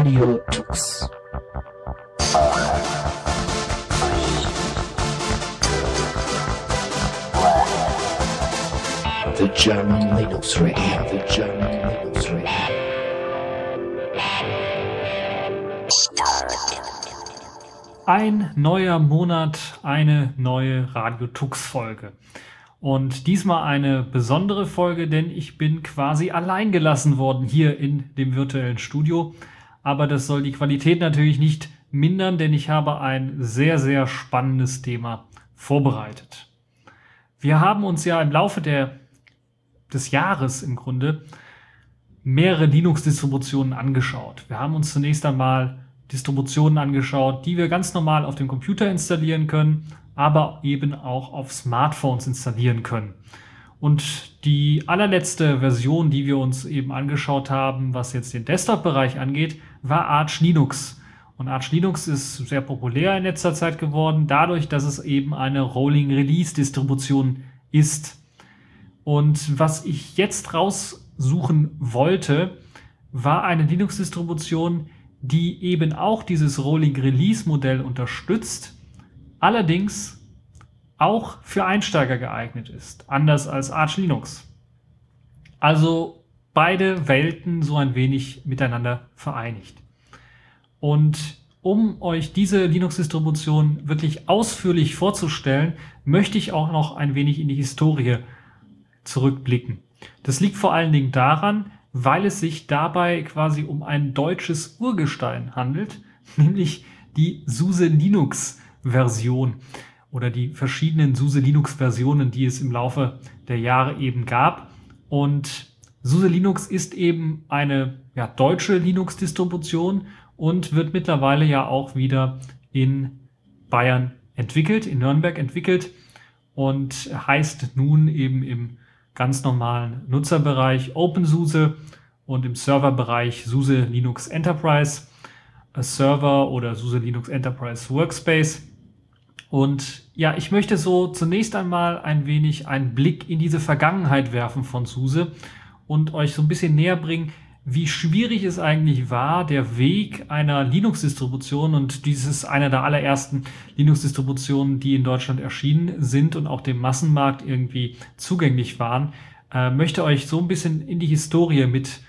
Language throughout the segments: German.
Radio Tux. The German Linux Radio. The German Linux Radio. Ein neuer Monat, eine neue Radio Tux Folge. Und diesmal eine besondere Folge, denn ich bin quasi allein gelassen worden hier in dem virtuellen Studio. Aber das soll die Qualität natürlich nicht mindern, denn ich habe ein sehr, sehr spannendes Thema vorbereitet. Wir haben uns ja im Laufe des Jahres im Grunde mehrere Linux-Distributionen angeschaut. Wir haben uns zunächst einmal Distributionen angeschaut, die wir ganz normal auf dem Computer installieren können, aber eben auch auf Smartphones installieren können. Und die allerletzte Version, die wir uns eben angeschaut haben, was jetzt den Desktop-Bereich angeht, war Arch Linux. Und Arch Linux ist sehr populär in letzter Zeit geworden, dadurch, dass es eben eine Rolling-Release-Distribution ist. Und was ich jetzt raussuchen wollte, war eine Linux-Distribution, die eben auch dieses Rolling-Release-Modell unterstützt, allerdings auch für Einsteiger geeignet ist, anders als Arch Linux. Also beide Welten so ein wenig miteinander vereinigt. Und um euch diese Linux-Distribution wirklich ausführlich vorzustellen, möchte ich auch noch ein wenig in die Historie zurückblicken. Das liegt vor allen Dingen daran, weil es sich dabei quasi um ein deutsches Urgestein handelt, nämlich die SUSE Linux-Version oder die verschiedenen SUSE Linux-Versionen, die es im Laufe der Jahre eben gab. Und SUSE Linux ist eben eine deutsche Linux-Distribution und wird mittlerweile ja auch wieder in Bayern entwickelt, in Nürnberg entwickelt und heißt nun eben im ganz normalen Nutzerbereich OpenSUSE und im Serverbereich SUSE Linux Enterprise Server oder SUSE Linux Enterprise Workspace. Und ja, ich möchte so zunächst einmal ein wenig einen Blick in diese Vergangenheit werfen von SUSE und euch so ein bisschen näher bringen, wie schwierig es eigentlich war, der Weg einer Linux-Distribution, und dies ist einer der allerersten Linux-Distributionen, die in Deutschland erschienen sind und auch dem Massenmarkt irgendwie zugänglich waren, möchte euch so ein bisschen in die Historie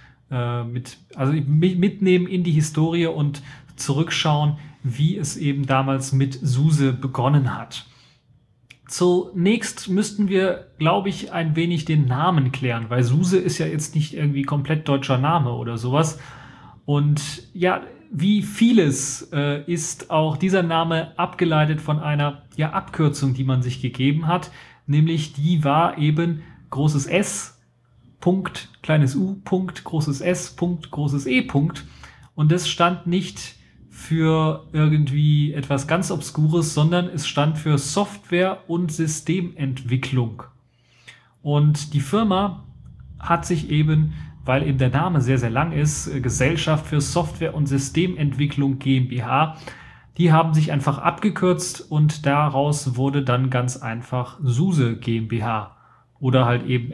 mitnehmen in die Historie und zurückschauen, wie es eben damals mit SUSE begonnen hat. Zunächst müssten wir, glaube ich, ein wenig den Namen klären, weil SUSE ist ja jetzt nicht irgendwie komplett deutscher Name oder sowas. Und ja, wie vieles ist auch dieser Name abgeleitet von einer Abkürzung, die man sich gegeben hat, nämlich die war eben großes S, Punkt, kleines U, Punkt, großes S, Punkt, großes E, Punkt. Und das stand nicht für irgendwie etwas ganz Obskures, sondern es stand für Software- und Systementwicklung. Und die Firma hat sich eben, weil eben der Name sehr, sehr lang ist, Gesellschaft für Software- und Systementwicklung GmbH, die haben sich einfach abgekürzt und daraus wurde dann ganz einfach SUSE GmbH oder halt eben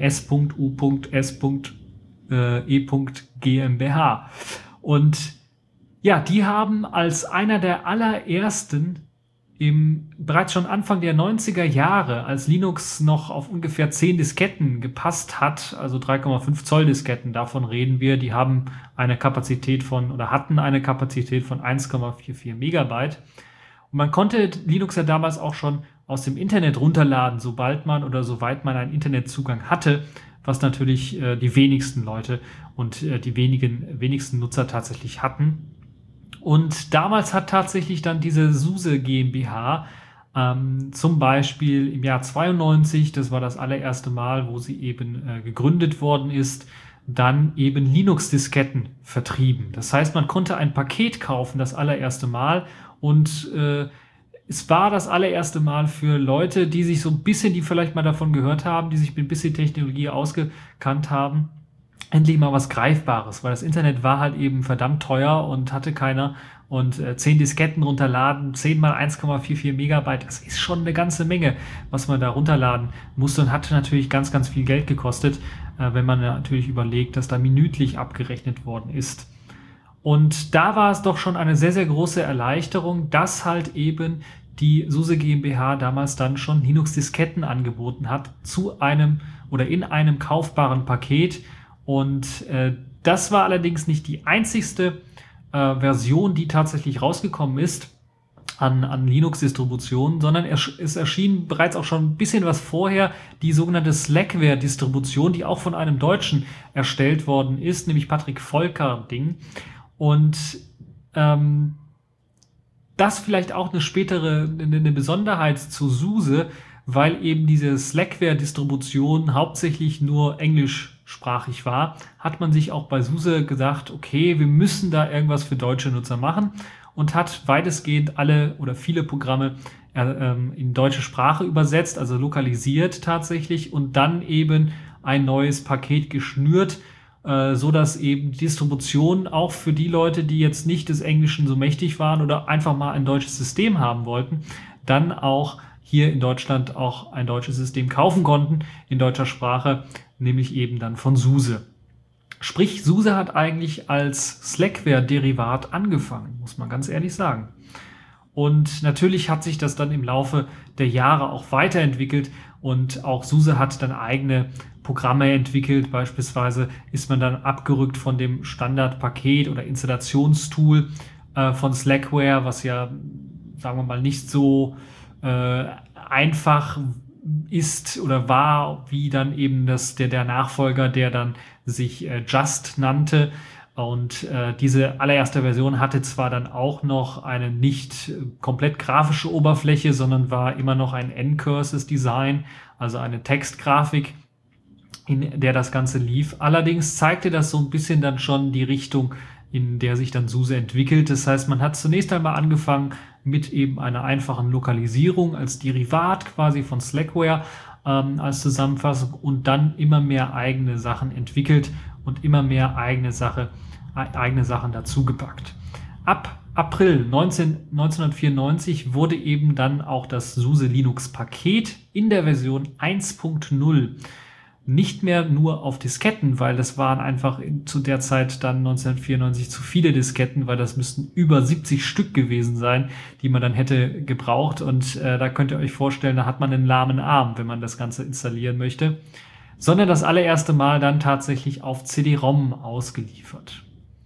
S.U.S.E. GmbH. Und ja, die haben als einer der allerersten bereits schon Anfang der 90er Jahre, als Linux noch auf ungefähr 10 Disketten gepasst hat, also 3,5 Zoll Disketten, davon reden wir, die haben eine Kapazität hatten eine Kapazität von 1,44 Megabyte. Und man konnte Linux ja damals auch schon aus dem Internet runterladen, soweit man einen Internetzugang hatte, was natürlich die wenigsten Leute und die wenigsten Nutzer tatsächlich hatten. Und damals hat tatsächlich dann diese SUSE GmbH zum Beispiel im Jahr 92, das war das allererste Mal, wo sie eben gegründet worden ist, dann eben Linux-Disketten vertrieben. Das heißt, man konnte ein Paket kaufen, das allererste Mal, und es war das allererste Mal für Leute, die sich so ein bisschen, die vielleicht mal davon gehört haben, die sich mit ein bisschen Technologie ausgekannt haben, endlich mal was Greifbares, weil das Internet war halt eben verdammt teuer und hatte keiner. Und 10 Disketten runterladen, 10 mal 1,44 Megabyte, das ist schon eine ganze Menge, was man da runterladen musste, und hatte natürlich ganz, ganz viel Geld gekostet, wenn man natürlich überlegt, dass da minütlich abgerechnet worden ist. Und da war es doch schon eine sehr, sehr große Erleichterung, dass halt eben die SUSE GmbH damals dann schon Linux-Disketten angeboten hat zu einem oder in einem kaufbaren Paket. Und das war allerdings nicht die einzigste Version, die tatsächlich rausgekommen ist an Linux-Distributionen, sondern es erschien bereits auch schon ein bisschen was vorher die sogenannte Slackware-Distribution, die auch von einem Deutschen erstellt worden ist, nämlich Patrick Volkerding. Und das vielleicht auch eine Besonderheit zu SUSE, weil eben diese Slackware-Distribution hauptsächlich nur englischsprachig war, hat man sich auch bei SUSE gesagt, okay, wir müssen da irgendwas für deutsche Nutzer machen und hat weitestgehend alle oder viele Programme in deutsche Sprache übersetzt, also lokalisiert tatsächlich und dann eben ein neues Paket geschnürt, so dass eben die Distribution auch für die Leute, die jetzt nicht des Englischen so mächtig waren oder einfach mal ein deutsches System haben wollten, dann auch hier in Deutschland auch ein deutsches System kaufen konnten in deutscher Sprache, nämlich eben dann von SUSE. Sprich, SUSE hat eigentlich als Slackware-Derivat angefangen, muss man ganz ehrlich sagen. Und natürlich hat sich das dann im Laufe der Jahre auch weiterentwickelt und auch SUSE hat dann eigene Programme entwickelt. Beispielsweise ist man dann abgerückt von dem Standardpaket oder Installationstool von Slackware, was ja, sagen wir mal, nicht so einfach ist oder war, wie dann eben der Nachfolger, der dann sich Just nannte. Und diese allererste Version hatte zwar dann auch noch eine nicht komplett grafische Oberfläche, sondern war immer noch ein N-Curses-Design, also eine Textgrafik, in der das Ganze lief. Allerdings zeigte das so ein bisschen dann schon die Richtung, in der sich dann SUSE entwickelt. Das heißt, man hat zunächst einmal angefangen mit eben einer einfachen Lokalisierung als Derivat quasi von Slackware als Zusammenfassung und dann immer mehr eigene Sachen entwickelt und immer mehr eigene Sachen dazugepackt. Ab April 1994 wurde eben dann auch das SUSE Linux Paket in der Version 1.0 nicht mehr nur auf Disketten, weil das waren einfach zu der Zeit dann 1994 zu viele Disketten, weil das müssten über 70 Stück gewesen sein, die man dann hätte gebraucht. Und da könnt ihr euch vorstellen, da hat man einen lahmen Arm, wenn man das Ganze installieren möchte. Sondern das allererste Mal dann tatsächlich auf CD-ROM ausgeliefert.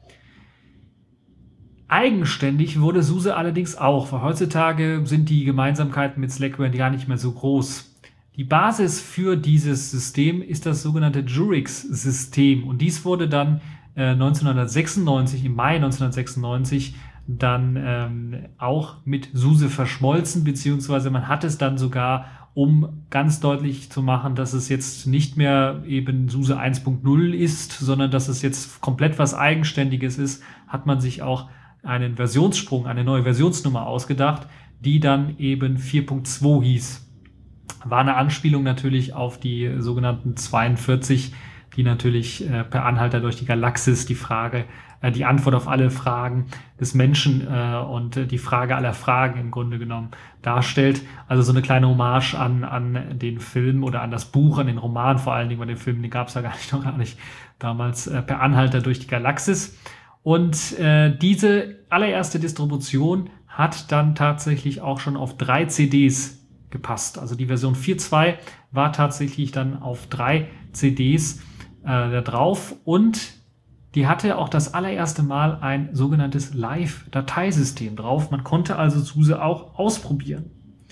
Eigenständig wurde SUSE allerdings auch, weil heutzutage sind die Gemeinsamkeiten mit Slackware gar nicht mehr so groß. Die Basis für dieses System ist das sogenannte Jurix-System und dies wurde dann 1996, im Mai 1996, dann auch mit SUSE verschmolzen, beziehungsweise man hat es dann sogar, um ganz deutlich zu machen, dass es jetzt nicht mehr eben SUSE 1.0 ist, sondern dass es jetzt komplett was Eigenständiges ist, hat man sich auch einen Versionssprung, eine neue Versionsnummer ausgedacht, die dann eben 4.2 hieß. War eine Anspielung natürlich auf die sogenannten 42, die natürlich per Anhalter durch die Galaxis die Antwort auf alle Fragen des Menschen und die Frage aller Fragen im Grunde genommen darstellt. Also so eine kleine Hommage an den Film oder an das Buch, an den Roman vor allen Dingen, weil den Film, den gab es ja gar nicht damals, per Anhalter durch die Galaxis. Und diese allererste Distribution hat dann tatsächlich auch schon auf 3 CDs gepasst. Also die Version 4.2 war tatsächlich dann auf 3 CDs da drauf und die hatte auch das allererste Mal ein sogenanntes Live-Dateisystem drauf. Man konnte also SUSE auch ausprobieren.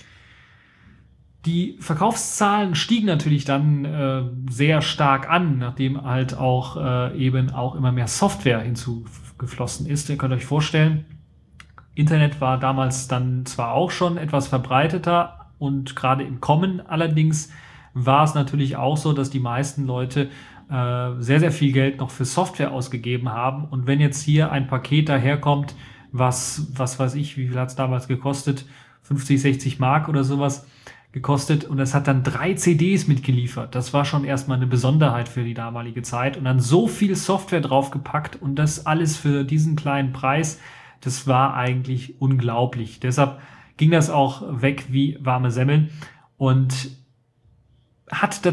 Die Verkaufszahlen stiegen natürlich dann sehr stark an, nachdem halt auch eben auch immer mehr Software hinzugeflossen ist. Ihr könnt euch vorstellen, Internet war damals dann zwar auch schon etwas verbreiteter, und gerade im Kommen allerdings war es natürlich auch so, dass die meisten Leute sehr, sehr viel Geld noch für Software ausgegeben haben. Und wenn jetzt hier ein Paket daherkommt, was weiß ich, wie viel hat es damals gekostet? 50, 60 Mark oder sowas gekostet. Und es hat dann 3 CDs mitgeliefert. Das war schon erstmal eine Besonderheit für die damalige Zeit. Und dann so viel Software draufgepackt und das alles für diesen kleinen Preis. Das war eigentlich unglaublich. Deshalb ging das auch weg wie warme Semmeln und hat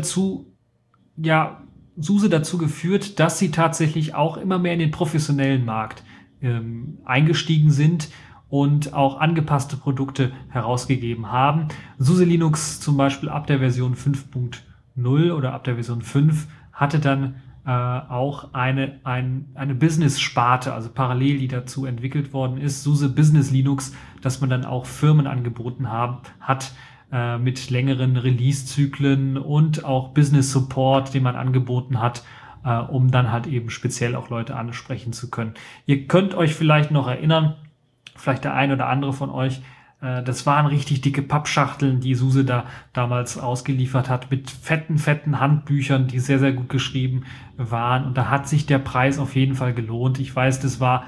SUSE dazu geführt, dass sie tatsächlich auch immer mehr in den professionellen Markt eingestiegen sind und auch angepasste Produkte herausgegeben haben. SUSE Linux zum Beispiel ab der Version 5.0 oder ab der Version 5 hatte dann auch eine Business-Sparte, also parallel, die dazu entwickelt worden ist, SUSE Business Linux, dass man dann auch Firmen angeboten hat mit längeren Release-Zyklen und auch Business-Support, den man angeboten hat, um dann halt eben speziell auch Leute ansprechen zu können. Ihr könnt euch vielleicht noch erinnern, vielleicht der ein oder andere von euch, das waren richtig dicke Pappschachteln, die SUSE da damals ausgeliefert hat, mit fetten Handbüchern, die sehr, sehr gut geschrieben waren. Und da hat sich der Preis auf jeden Fall gelohnt. Ich weiß, das war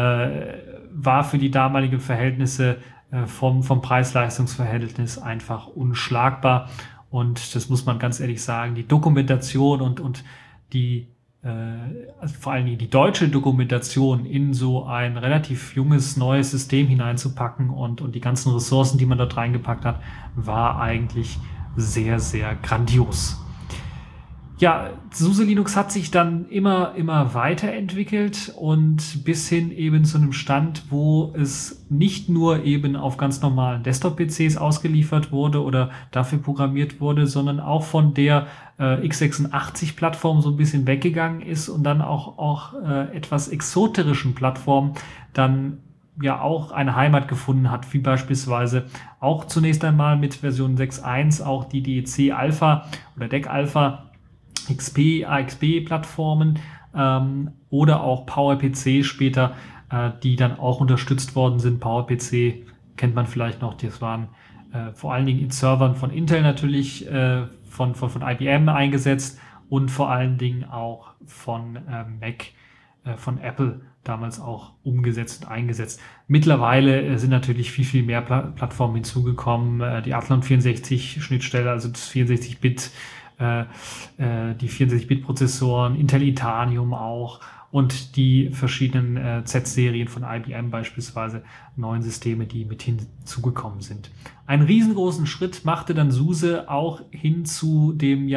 für die damaligen Verhältnisse vom Preis-Leistungs-Verhältnis einfach unschlagbar. Und das muss man ganz ehrlich sagen, die Dokumentation und die also vor allen Dingen die deutsche Dokumentation in so ein relativ junges, neues System hineinzupacken und die ganzen Ressourcen, die man dort reingepackt hat, war eigentlich sehr, sehr grandios. Ja, SUSE Linux hat sich dann immer weiterentwickelt und bis hin eben zu einem Stand, wo es nicht nur eben auf ganz normalen Desktop-PCs ausgeliefert wurde oder dafür programmiert wurde, sondern auch von der x86-Plattform so ein bisschen weggegangen ist und dann auch etwas exoterischen Plattformen dann ja auch eine Heimat gefunden hat, wie beispielsweise auch zunächst einmal mit Version 6.1 auch die DEC Alpha oder DEC Alpha AXP-Plattformen oder auch PowerPC später, die dann auch unterstützt worden sind. PowerPC kennt man vielleicht noch, das waren vor allen Dingen in Servern von Intel natürlich, von IBM eingesetzt und vor allen Dingen auch von Mac, von Apple damals auch umgesetzt und eingesetzt. Mittlerweile sind natürlich viel mehr Plattformen hinzugekommen. Die Athlon 64-Schnittstelle, also das 64-Bit, die 64-Bit-Prozessoren, Intel Itanium auch und die verschiedenen Z-Serien von IBM beispielsweise, neuen Systeme, die mit hinzugekommen sind. Einen riesengroßen Schritt machte dann SUSE auch hin zu dem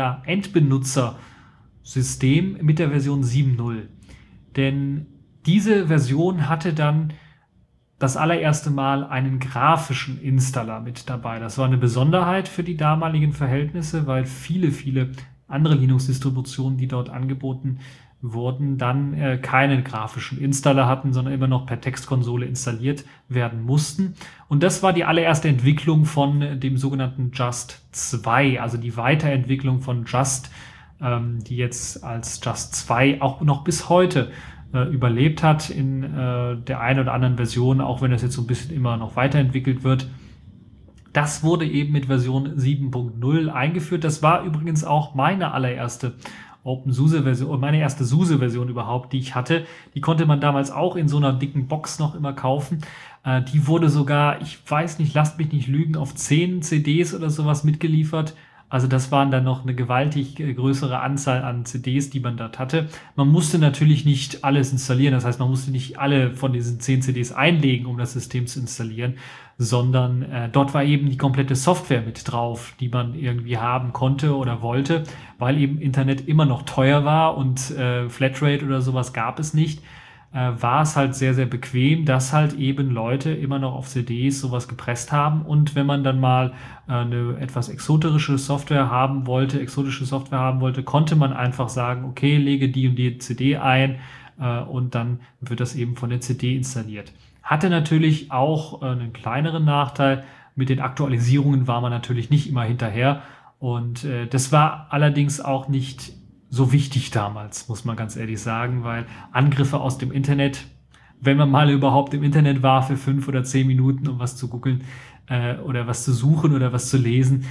Endbenutzersystem mit der Version 7.0. Denn diese Version hatte dann das allererste Mal einen grafischen Installer mit dabei. Das war eine Besonderheit für die damaligen Verhältnisse, weil viele andere Linux-Distributionen, die dort angeboten wurden, dann keinen grafischen Installer hatten, sondern immer noch per Textkonsole installiert werden mussten. Und das war die allererste Entwicklung von dem sogenannten Just 2, also die Weiterentwicklung von Just, die jetzt als Just 2 auch noch bis heute überlebt hat in der einen oder anderen Version, auch wenn das jetzt so ein bisschen immer noch weiterentwickelt wird. Das wurde eben mit Version 7.0 eingeführt. Das war übrigens auch meine allererste OpenSUSE-Version, meine erste SUSE-Version überhaupt, die ich hatte. Die konnte man damals auch in so einer dicken Box noch immer kaufen. Die wurde sogar, ich weiß nicht, lasst mich nicht lügen, auf 10 CDs oder sowas mitgeliefert. Also das waren dann noch eine gewaltig größere Anzahl an CDs, die man dort hatte. Man musste natürlich nicht alles installieren. Das heißt, man musste nicht alle von diesen 10 CDs einlegen, um das System zu installieren, sondern dort war eben die komplette Software mit drauf, die man irgendwie haben konnte oder wollte, weil eben Internet immer noch teuer war und Flatrate oder sowas gab es nicht. War es halt sehr, sehr bequem, dass halt eben Leute immer noch auf CDs sowas gepresst haben. Und wenn man dann mal eine etwas exotische Software haben wollte, konnte man einfach sagen, okay, lege die und die CD ein und dann wird das eben von der CD installiert. Hatte natürlich auch einen kleineren Nachteil. Mit den Aktualisierungen war man natürlich nicht immer hinterher. Und das war allerdings auch nicht so wichtig damals, muss man ganz ehrlich sagen, weil Angriffe aus dem Internet, wenn man mal überhaupt im Internet war für 5 oder 10 Minuten, um was zu googeln oder was zu suchen oder was zu lesen,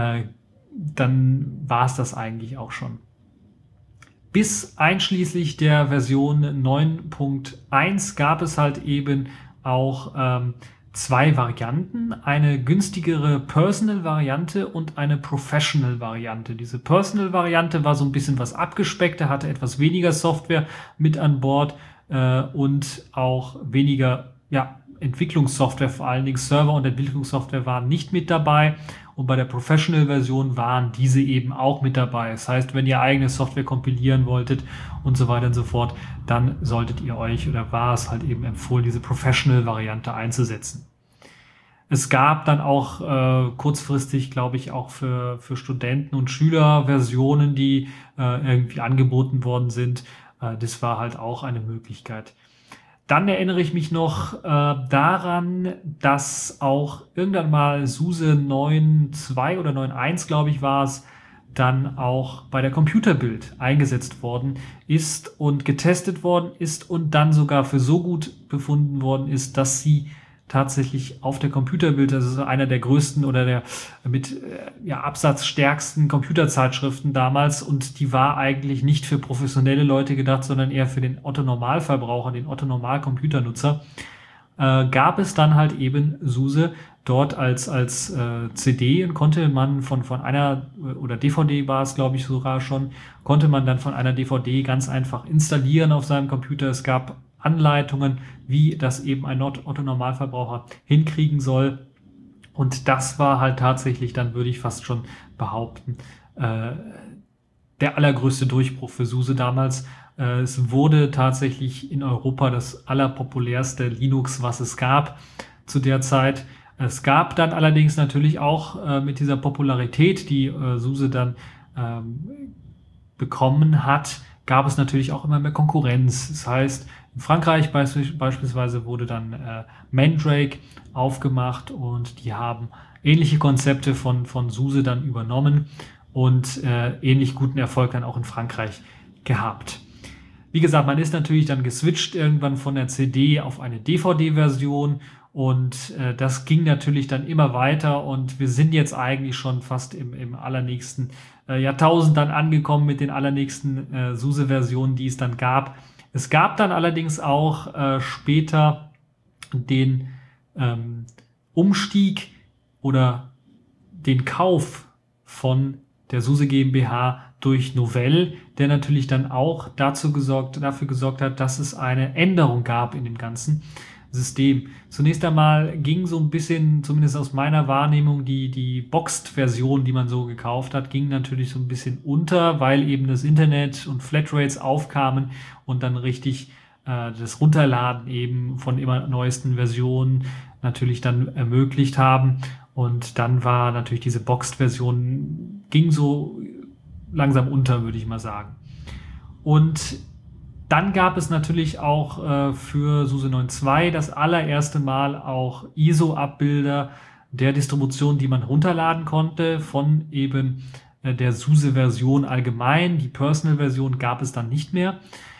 dann war es das eigentlich auch schon. Bis einschließlich der Version 9.1 gab es halt eben auch zwei Varianten, eine günstigere Personal-Variante und eine Professional-Variante. Diese Personal-Variante war so ein bisschen was abgespeckter, hatte etwas weniger Software mit an Bord und auch weniger Entwicklungssoftware, vor allen Dingen Server und Entwicklungssoftware waren nicht mit dabei. und bei der Professional-Version waren diese eben auch mit dabei. Das heißt, wenn ihr eigene Software kompilieren wolltet und so weiter und so fort, dann solltet ihr euch oder war es halt eben empfohlen, diese Professional-Variante einzusetzen. Es gab dann auch kurzfristig, glaube ich, auch für Studenten und Schüler Versionen, die irgendwie angeboten worden sind. Das war halt auch eine Möglichkeit. Dann erinnere ich mich noch daran, dass auch irgendwann mal SUSE 9.2 oder 9.1, glaube ich, war es, dann auch bei der Computerbild eingesetzt worden ist und getestet worden ist und dann sogar für so gut befunden worden ist, dass sie tatsächlich auf der Computerbild, das ist einer der größten oder der mit absatzstärksten Computerzeitschriften damals, und die war eigentlich nicht für professionelle Leute gedacht, sondern eher für den Otto-Normalverbraucher, den Otto-Normal-Computernutzer, gab es dann halt eben SUSE dort als CD und konnte man von einer, oder DVD war es, glaube ich, sogar schon, konnte man dann von einer DVD ganz einfach installieren auf seinem Computer. Es gab Anleitungen, wie das eben ein Otto-Normalverbraucher hinkriegen soll. Und das war halt tatsächlich, dann würde ich fast schon behaupten, der allergrößte Durchbruch für SUSE damals. Es wurde tatsächlich in Europa das allerpopulärste Linux, was es gab zu der Zeit. Es gab dann allerdings natürlich auch mit dieser Popularität, die SUSE dann bekommen hat, gab es natürlich auch immer mehr Konkurrenz. Das heißt, in Frankreich beispielsweise wurde dann Mandrake aufgemacht und die haben ähnliche Konzepte von SUSE dann übernommen und ähnlich guten Erfolg dann auch in Frankreich gehabt. Wie gesagt, man ist natürlich dann geswitcht irgendwann von der CD auf eine DVD-Version und das ging natürlich dann immer weiter und wir sind jetzt eigentlich schon fast im allernächsten Jahrtausend dann angekommen mit den allernächsten SUSE-Versionen, die es dann gab. Es gab dann allerdings auch später den Umstieg oder den Kauf von der SUSE GmbH durch Novell, der natürlich dann auch dafür gesorgt hat, dass es eine Änderung gab in dem ganzen System. Zunächst einmal ging so ein bisschen, zumindest aus meiner Wahrnehmung, die Boxed-Version, die man so gekauft hat, ging natürlich so ein bisschen unter, weil eben das Internet und Flatrates aufkamen und dann richtig das Runterladen eben von immer neuesten Versionen natürlich dann ermöglicht haben. Und dann war natürlich diese Boxed-Version, ging so langsam unter, würde ich mal sagen. Und dann gab es natürlich auch für SUSE 9.2 das allererste Mal auch ISO-Abbilder der Distribution, die man runterladen konnte von eben der SUSE-Version allgemein. Die Personal-Version gab es dann nicht mehr.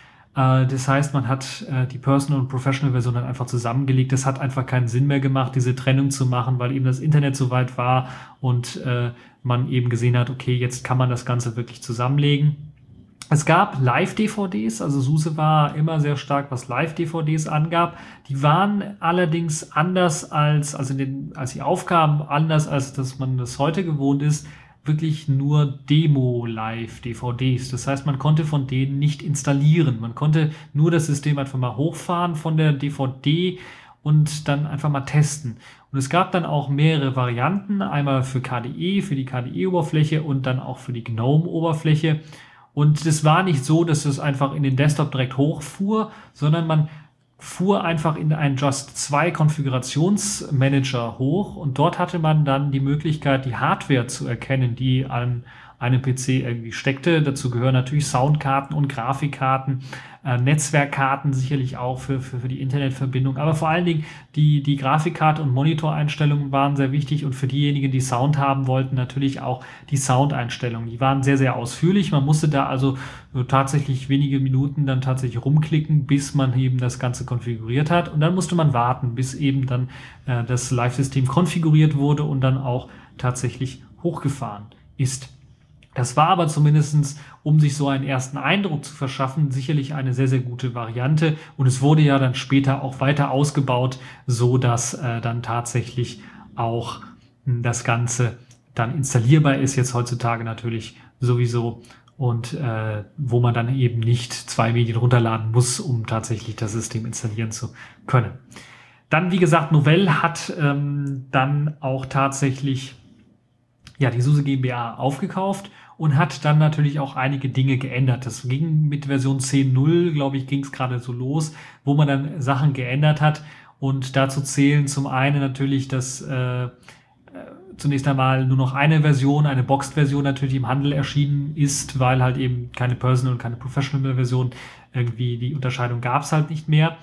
Das heißt, man hat die Personal- und Professional-Version dann einfach zusammengelegt. Das hat einfach keinen Sinn mehr gemacht, diese Trennung zu machen, weil eben das Internet so weit war und man eben gesehen hat, okay, jetzt kann man das Ganze wirklich zusammenlegen. Es gab Live-DVDs, also SUSE war immer sehr stark, was Live-DVDs angab. Die waren allerdings anders als die Aufgaben anders, als dass man das heute gewohnt ist, wirklich nur Demo-Live-DVDs. Das heißt, man konnte von denen nicht installieren. Man konnte nur das System einfach mal hochfahren von der DVD und dann einfach mal testen. Und es gab dann auch mehrere Varianten, einmal für KDE, für die KDE-Oberfläche und dann auch für die GNOME-Oberfläche. Und es war nicht so, dass es einfach in den Desktop direkt hochfuhr, sondern man fuhr einfach in einen Just 2 Konfigurationsmanager hoch und dort hatte man dann die Möglichkeit, die Hardware zu erkennen, die an einem PC irgendwie steckte. Dazu gehören natürlich Soundkarten und Grafikkarten, Netzwerkkarten sicherlich auch für die Internetverbindung, aber vor allen Dingen die Grafikkarte und Monitoreinstellungen waren sehr wichtig und für diejenigen, die Sound haben wollten, natürlich auch die Soundeinstellungen. Die waren sehr, sehr ausführlich. Man musste da also tatsächlich wenige Minuten dann tatsächlich rumklicken, bis man eben das Ganze konfiguriert hat und dann musste man warten, bis eben dann das Live-System konfiguriert wurde und dann auch tatsächlich hochgefahren ist. Das war aber zumindestens, um sich so einen ersten Eindruck zu verschaffen, sicherlich eine sehr, sehr gute Variante. Und es wurde ja dann später auch weiter ausgebaut, so dass dann tatsächlich auch das Ganze dann installierbar ist, jetzt heutzutage natürlich sowieso. Und wo man dann eben nicht 2 Medien runterladen muss, um tatsächlich das System installieren zu können. Dann, wie gesagt, Novell hat dann auch tatsächlich die SUSE GmbH aufgekauft und hat dann natürlich auch einige Dinge geändert. Das ging mit Version 10.0, glaube ich, ging es gerade so los, wo man dann Sachen geändert hat. Und dazu zählen zum einen natürlich, dass zunächst einmal nur noch eine Version, eine Boxed-Version natürlich im Handel erschienen ist, weil halt eben keine Personal und keine Professional-Version, irgendwie die Unterscheidung gab es halt nicht mehr.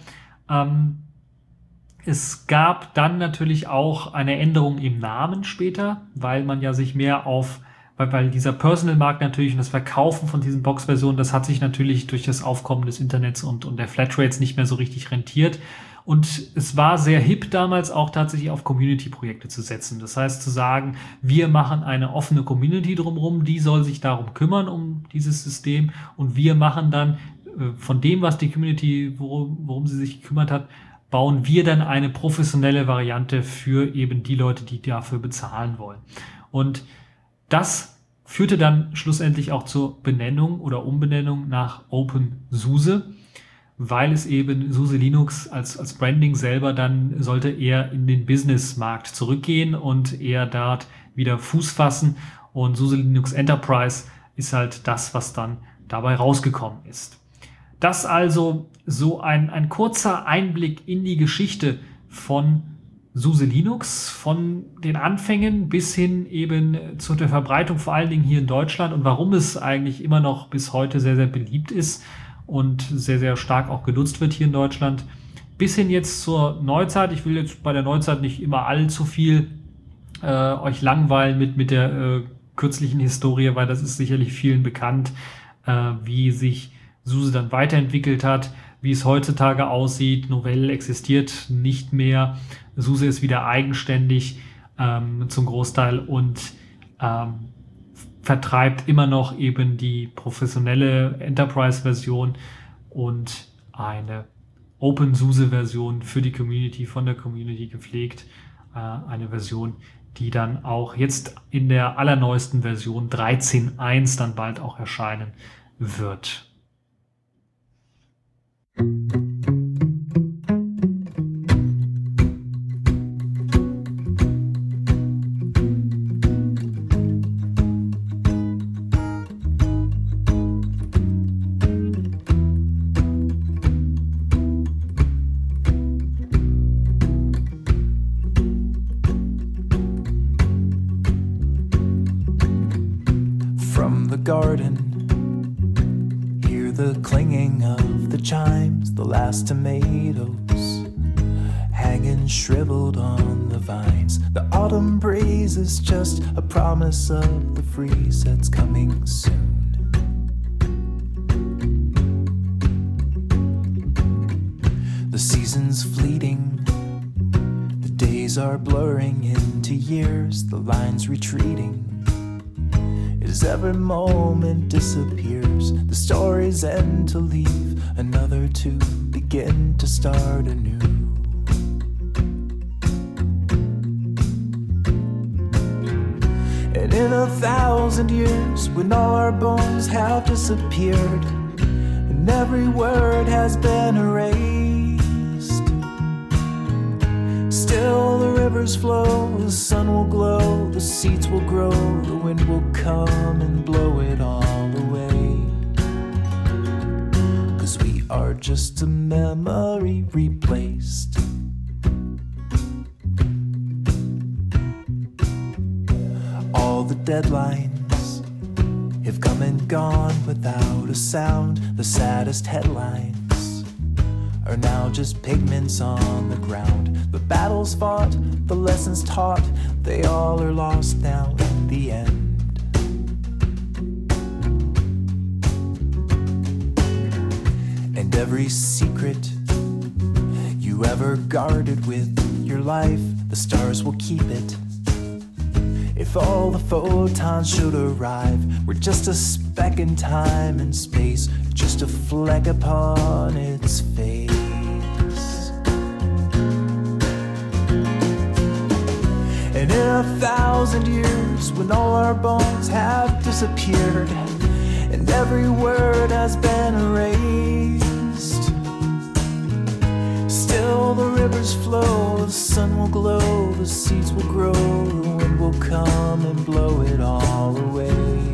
Es gab dann natürlich auch eine Änderung im Namen später, weil man ja sich mehr weil dieser Personal-Markt natürlich und das Verkaufen von diesen Box-Versionen, das hat sich natürlich durch das Aufkommen des Internets und der Flatrates nicht mehr so richtig rentiert. Und es war sehr hip damals auch tatsächlich auf Community-Projekte zu setzen. Das heißt zu sagen, wir machen eine offene Community drumherum, die soll sich darum kümmern, um dieses System. Und wir machen dann von dem, was die Community, worum sie sich gekümmert hat, bauen wir dann eine professionelle Variante für eben die Leute, die dafür bezahlen wollen. Und das führte dann schlussendlich auch zur Benennung oder Umbenennung nach OpenSUSE, weil es eben SUSE Linux als Branding selber dann sollte eher in den Business-Markt zurückgehen und eher dort wieder Fuß fassen. Und SUSE Linux Enterprise ist halt das, was dann dabei rausgekommen ist. Das also so ein kurzer Einblick in die Geschichte von SUSE Linux, von den Anfängen bis hin eben zu der Verbreitung, vor allen Dingen hier in Deutschland und warum es eigentlich immer noch bis heute sehr, sehr beliebt ist und sehr, sehr stark auch genutzt wird hier in Deutschland. Bis hin jetzt zur Neuzeit. Ich will jetzt bei der Neuzeit nicht immer allzu viel euch langweilen mit der kürzlichen Historie, weil das ist sicherlich vielen bekannt, wie sich SUSE dann weiterentwickelt hat, wie es heutzutage aussieht. Novell existiert nicht mehr. SUSE ist wieder eigenständig zum Großteil und vertreibt immer noch eben die professionelle Enterprise-Version und eine OpenSUSE-Version für die Community, von der Community gepflegt. Eine Version, die dann auch jetzt in der allerneuesten Version 13.1 dann bald auch erscheinen wird. From the garden, hear the clinging of the chimes, the last tomatoes hanging shriveled on the vines. The autumn breeze is just a promise of the freeze that's coming soon. The season's fleeting, the days are blurring into years, the lines retreating. As every moment disappears, the stories end to leave, another to begin to start anew. And in 1,000 years, when all our bones have disappeared, and every word has been erased, still the rivers flow, the sun will glow, the seeds will grow, the wind will come and blow it all away. 'Cause we are just a memory replaced. All the deadlines have come and gone without a sound. The saddest headlines are now just pigments on the ground. The battles fought, the lessons taught, they all are lost now in the end. And every secret you ever guarded with your life, the stars will keep it. If all the photons should arrive, we're just a speck in time and space, just a fleck upon its face. And in 1,000 years, when all our bones have disappeared, and every word has been erased, still the rivers flow, the sun will glow, the seeds will grow, the wind will come and blow it all away.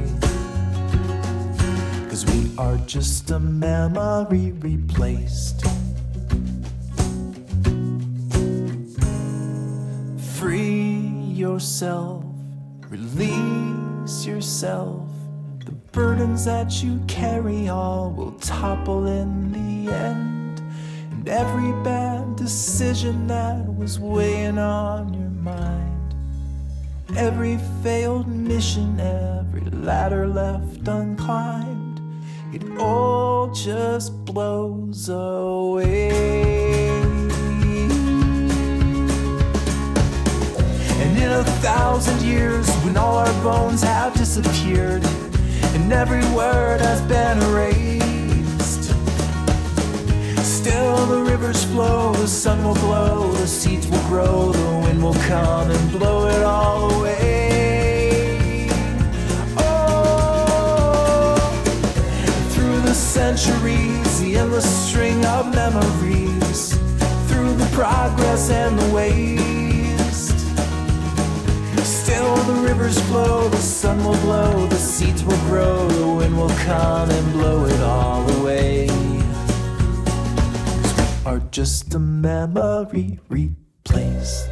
'Cause we are just a memory replaced. Free yourself, release yourself. The burdens that you carry all will topple in the end. And every bad decision that was weighing on your mind, every failed mission, every ladder left unclimbed, it all just blows away. And in 1,000 years, when all our bones have disappeared and every word has been erased, still the rivers flow, the sun will glow, the seeds will grow, the wind will come and blow it all away. Oh, through the centuries, the endless string of memories, through the progress and the waste, still the rivers flow, the sun will blow, the seeds will grow, the wind will come and blow it all away. 'Cause we are just a memory replaced.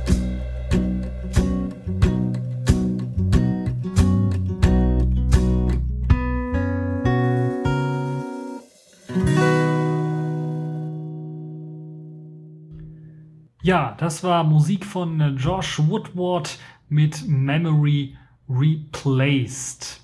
Ja, das war Musik von Josh Woodward mit Memory Replaced.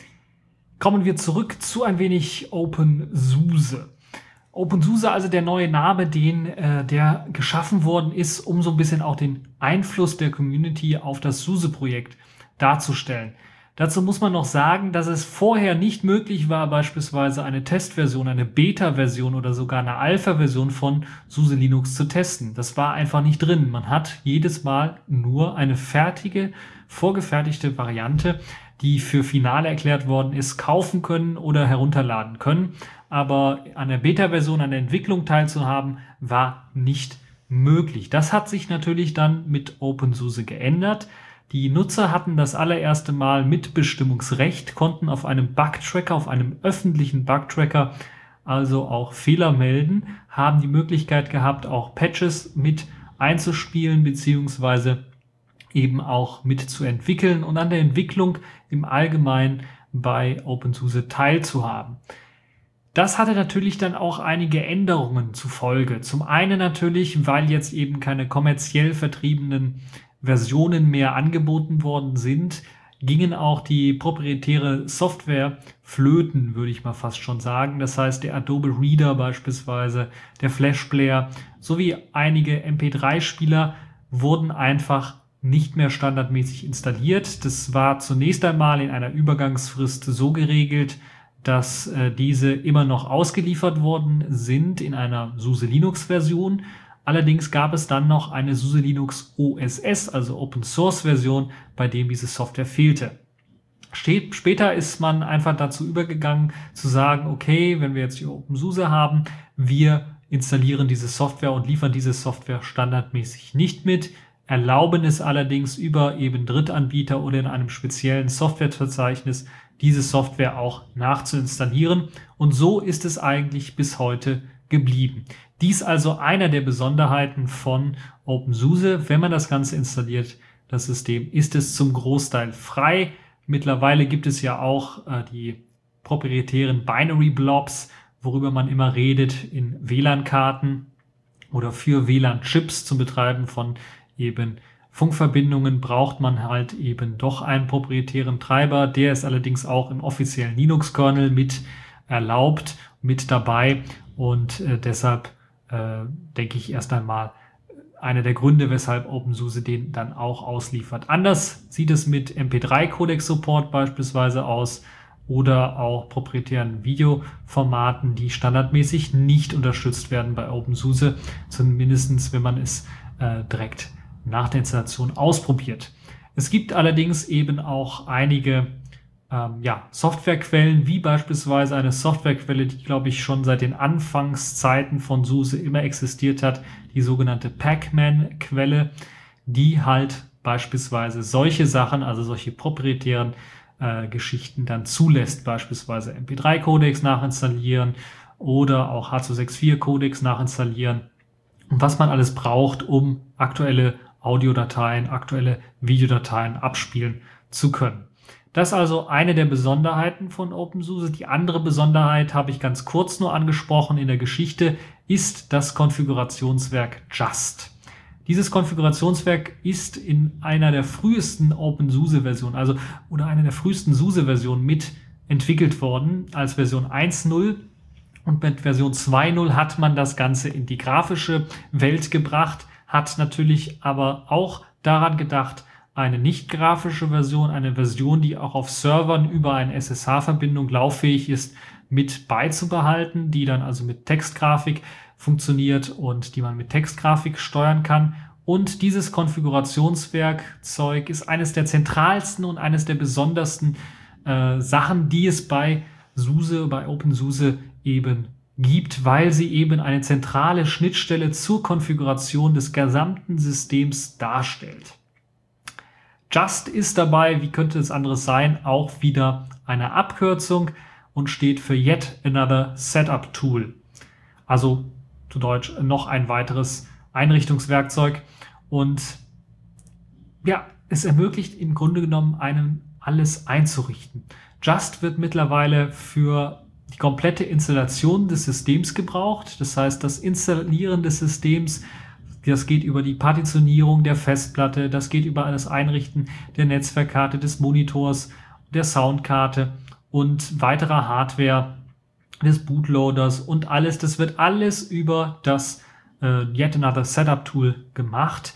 Kommen wir zurück zu ein wenig OpenSUSE. OpenSUSE, also der neue Name, der geschaffen worden ist, um so ein bisschen auch den Einfluss der Community auf das SUSE-Projekt darzustellen. Dazu muss man noch sagen, dass es vorher nicht möglich war, beispielsweise eine Testversion, eine Beta-Version oder sogar eine Alpha-Version von SUSE Linux zu testen. Das war einfach nicht drin. Man hat jedes Mal nur eine fertige, vorgefertigte Variante, die für Finale erklärt worden ist, kaufen können oder herunterladen können. Aber an der Beta-Version, an der Entwicklung teilzuhaben, war nicht möglich. Das hat sich natürlich dann mit OpenSUSE geändert. Die Nutzer hatten das allererste Mal Mitbestimmungsrecht, konnten auf einem Bugtracker, auf einem öffentlichen Bugtracker also auch Fehler melden, haben die Möglichkeit gehabt, auch Patches mit einzuspielen beziehungsweise eben auch mitzuentwickeln und an der Entwicklung im Allgemeinen bei OpenSUSE teilzuhaben. Das hatte natürlich dann auch einige Änderungen zur Folge. Zum einen natürlich, weil jetzt eben keine kommerziell vertriebenen Versionen mehr angeboten worden sind, gingen auch die proprietäre Software flöten, würde ich mal fast schon sagen. Das heißt, der Adobe Reader beispielsweise, der Flash Player sowie einige MP3-Spieler wurden einfach nicht mehr standardmäßig installiert. Das war zunächst einmal in einer Übergangsfrist so geregelt, dass diese immer noch ausgeliefert worden sind in einer SUSE Linux-Version. Allerdings gab es dann noch eine SUSE Linux OSS, also Open Source Version, bei dem diese Software fehlte. Später ist man einfach dazu übergegangen zu sagen, okay, wenn wir jetzt die OpenSUSE haben, wir installieren diese Software und liefern diese Software standardmäßig nicht mit, erlauben es allerdings über eben Drittanbieter oder in einem speziellen Softwareverzeichnis diese Software auch nachzuinstallieren. Und so ist es eigentlich bis heute geblieben. Dies also einer der Besonderheiten von OpenSUSE. Wenn man das Ganze installiert, das System, ist es zum Großteil frei. Mittlerweile gibt es ja auch die proprietären Binary Blobs, worüber man immer redet, in WLAN-Karten oder für WLAN-Chips zum Betreiben von eben Funkverbindungen braucht man halt eben doch einen proprietären Treiber. Der ist allerdings auch im offiziellen Linux-Kernel mit erlaubt, mit dabei und deshalb denke ich erst einmal einer der Gründe, weshalb OpenSUSE den dann auch ausliefert. Anders sieht es mit MP3-Codec-Support beispielsweise aus oder auch proprietären Videoformaten, die standardmäßig nicht unterstützt werden bei OpenSUSE, zumindest wenn man es direkt nach der Installation ausprobiert. Es gibt allerdings eben auch einige Softwarequellen, wie beispielsweise eine Softwarequelle, die, glaube ich, schon seit den Anfangszeiten von SUSE immer existiert hat, die sogenannte Pacman-Quelle, die halt beispielsweise solche Sachen, also solche proprietären Geschichten dann zulässt, beispielsweise MP3-Codecs nachinstallieren oder auch H.264-Codecs nachinstallieren und was man alles braucht, um aktuelle Audiodateien, aktuelle Videodateien abspielen zu können. Das ist also eine der Besonderheiten von OpenSUSE. Die andere Besonderheit habe ich ganz kurz nur angesprochen in der Geschichte, ist das Konfigurationswerk Just. Dieses Konfigurationswerk ist in einer der frühesten OpenSUSE-Versionen, oder einer der frühesten SUSE-Versionen mit entwickelt worden als Version 1.0. Und mit Version 2.0 hat man das Ganze in die grafische Welt gebracht, hat natürlich aber auch daran gedacht, eine nicht grafische Version, eine Version, die auch auf Servern über eine SSH-Verbindung lauffähig ist, mit beizubehalten, die dann also mit Textgrafik funktioniert und die man mit Textgrafik steuern kann. Und dieses Konfigurationswerkzeug ist eines der zentralsten und eines der besondersten Sachen, die es bei OpenSUSE eben gibt, weil sie eben eine zentrale Schnittstelle zur Konfiguration des gesamten Systems darstellt. Just ist dabei, wie könnte es anderes sein, auch wieder eine Abkürzung und steht für Yet Another Setup Tool. Also zu Deutsch noch ein weiteres Einrichtungswerkzeug. Und ja, es ermöglicht im Grunde genommen einem alles einzurichten. Just wird mittlerweile für die komplette Installation des Systems gebraucht. Das heißt, das Installieren des Systems, das geht über die Partitionierung der Festplatte, das geht über das Einrichten der Netzwerkkarte, des Monitors, der Soundkarte und weiterer Hardware, des Bootloaders und alles. Das wird alles über das Yet Another Setup Tool gemacht.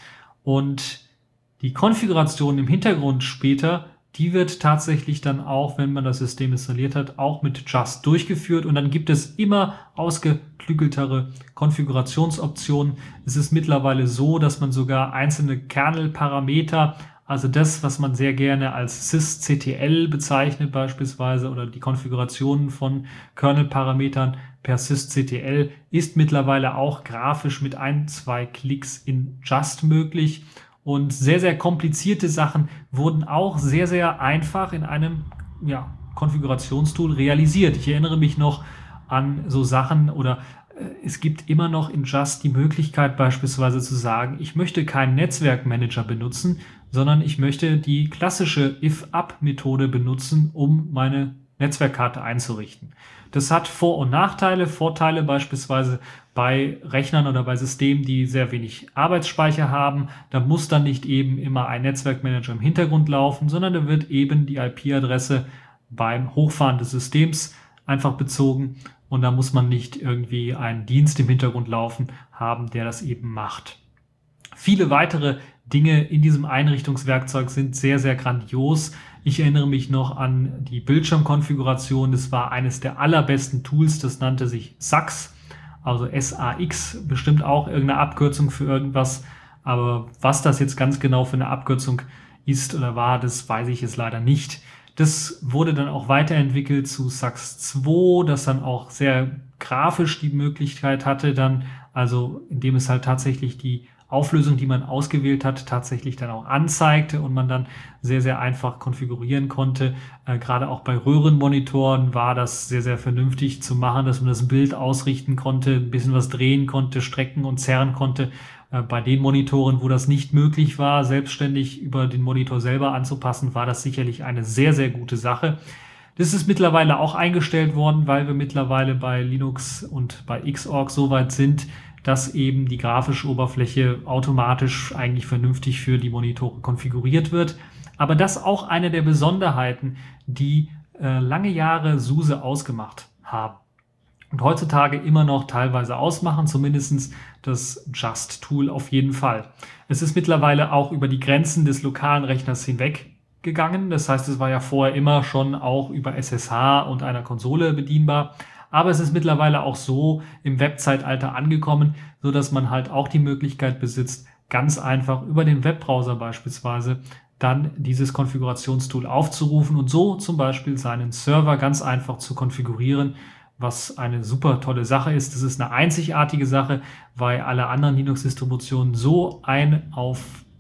Und die Konfiguration im Hintergrund später, die wird tatsächlich dann auch, wenn man das System installiert hat, auch mit Just durchgeführt. Und dann gibt es immer ausgeklügeltere Konfigurationsoptionen. Es ist mittlerweile so, dass man sogar einzelne Kernel-Parameter, also das, was man sehr gerne als sysctl bezeichnet beispielsweise, oder die Konfigurationen von Kernel-Parametern per sysctl, ist mittlerweile auch grafisch mit 1-2 Klicks in Just möglich. Und sehr, sehr komplizierte Sachen wurden auch sehr, sehr einfach in einem Konfigurationstool realisiert. Ich erinnere mich noch an so Sachen, oder es gibt immer noch in Just die Möglichkeit beispielsweise zu sagen, ich möchte keinen Netzwerkmanager benutzen, sondern ich möchte die klassische If-Up-Methode benutzen, um meine Netzwerkkarte einzurichten. Das hat Vor- und Nachteile. Vorteile beispielsweise bei Rechnern oder bei Systemen, die sehr wenig Arbeitsspeicher haben. Da muss dann nicht eben immer ein Netzwerkmanager im Hintergrund laufen, sondern da wird eben die IP-Adresse beim Hochfahren des Systems einfach bezogen. Und da muss man nicht irgendwie einen Dienst im Hintergrund laufen haben, der das eben macht. Viele weitere Dinge in diesem Einrichtungswerkzeug sind sehr, sehr grandios. Ich erinnere mich noch an die Bildschirmkonfiguration. Das war eines der allerbesten Tools. Das nannte sich SAX, also SAX, bestimmt auch irgendeine Abkürzung für irgendwas. Aber was das jetzt ganz genau für eine Abkürzung ist oder war, das weiß ich jetzt leider nicht. Das wurde dann auch weiterentwickelt zu SAX 2, das dann auch sehr grafisch die Möglichkeit hatte, dann, also indem es halt tatsächlich die Auflösung, die man ausgewählt hat, tatsächlich dann auch anzeigte und man dann sehr, sehr einfach konfigurieren konnte. Gerade auch bei Röhrenmonitoren war das sehr, sehr vernünftig zu machen, dass man das Bild ausrichten konnte, ein bisschen was drehen konnte, strecken und zerren konnte. Bei den Monitoren, wo das nicht möglich war, selbstständig über den Monitor selber anzupassen, war das sicherlich eine sehr, sehr gute Sache. Das ist mittlerweile auch eingestellt worden, weil wir mittlerweile bei Linux und bei Xorg so weit sind, dass eben die grafische Oberfläche automatisch eigentlich vernünftig für die Monitore konfiguriert wird. Aber das auch eine der Besonderheiten, die lange Jahre SUSE ausgemacht haben. Und heutzutage immer noch teilweise ausmachen, zumindest das Just-Tool auf jeden Fall. Es ist mittlerweile auch über die Grenzen des lokalen Rechners hinweg gegangen. Das heißt, es war ja vorher immer schon auch über SSH und einer Konsole bedienbar. Aber es ist mittlerweile auch so im Webzeitalter angekommen, so dass man halt auch die Möglichkeit besitzt, ganz einfach über den Webbrowser beispielsweise dann dieses Konfigurationstool aufzurufen und so zum Beispiel seinen Server ganz einfach zu konfigurieren, was eine super tolle Sache ist. Das ist eine einzigartige Sache, weil alle anderen Linux-Distributionen so ein auf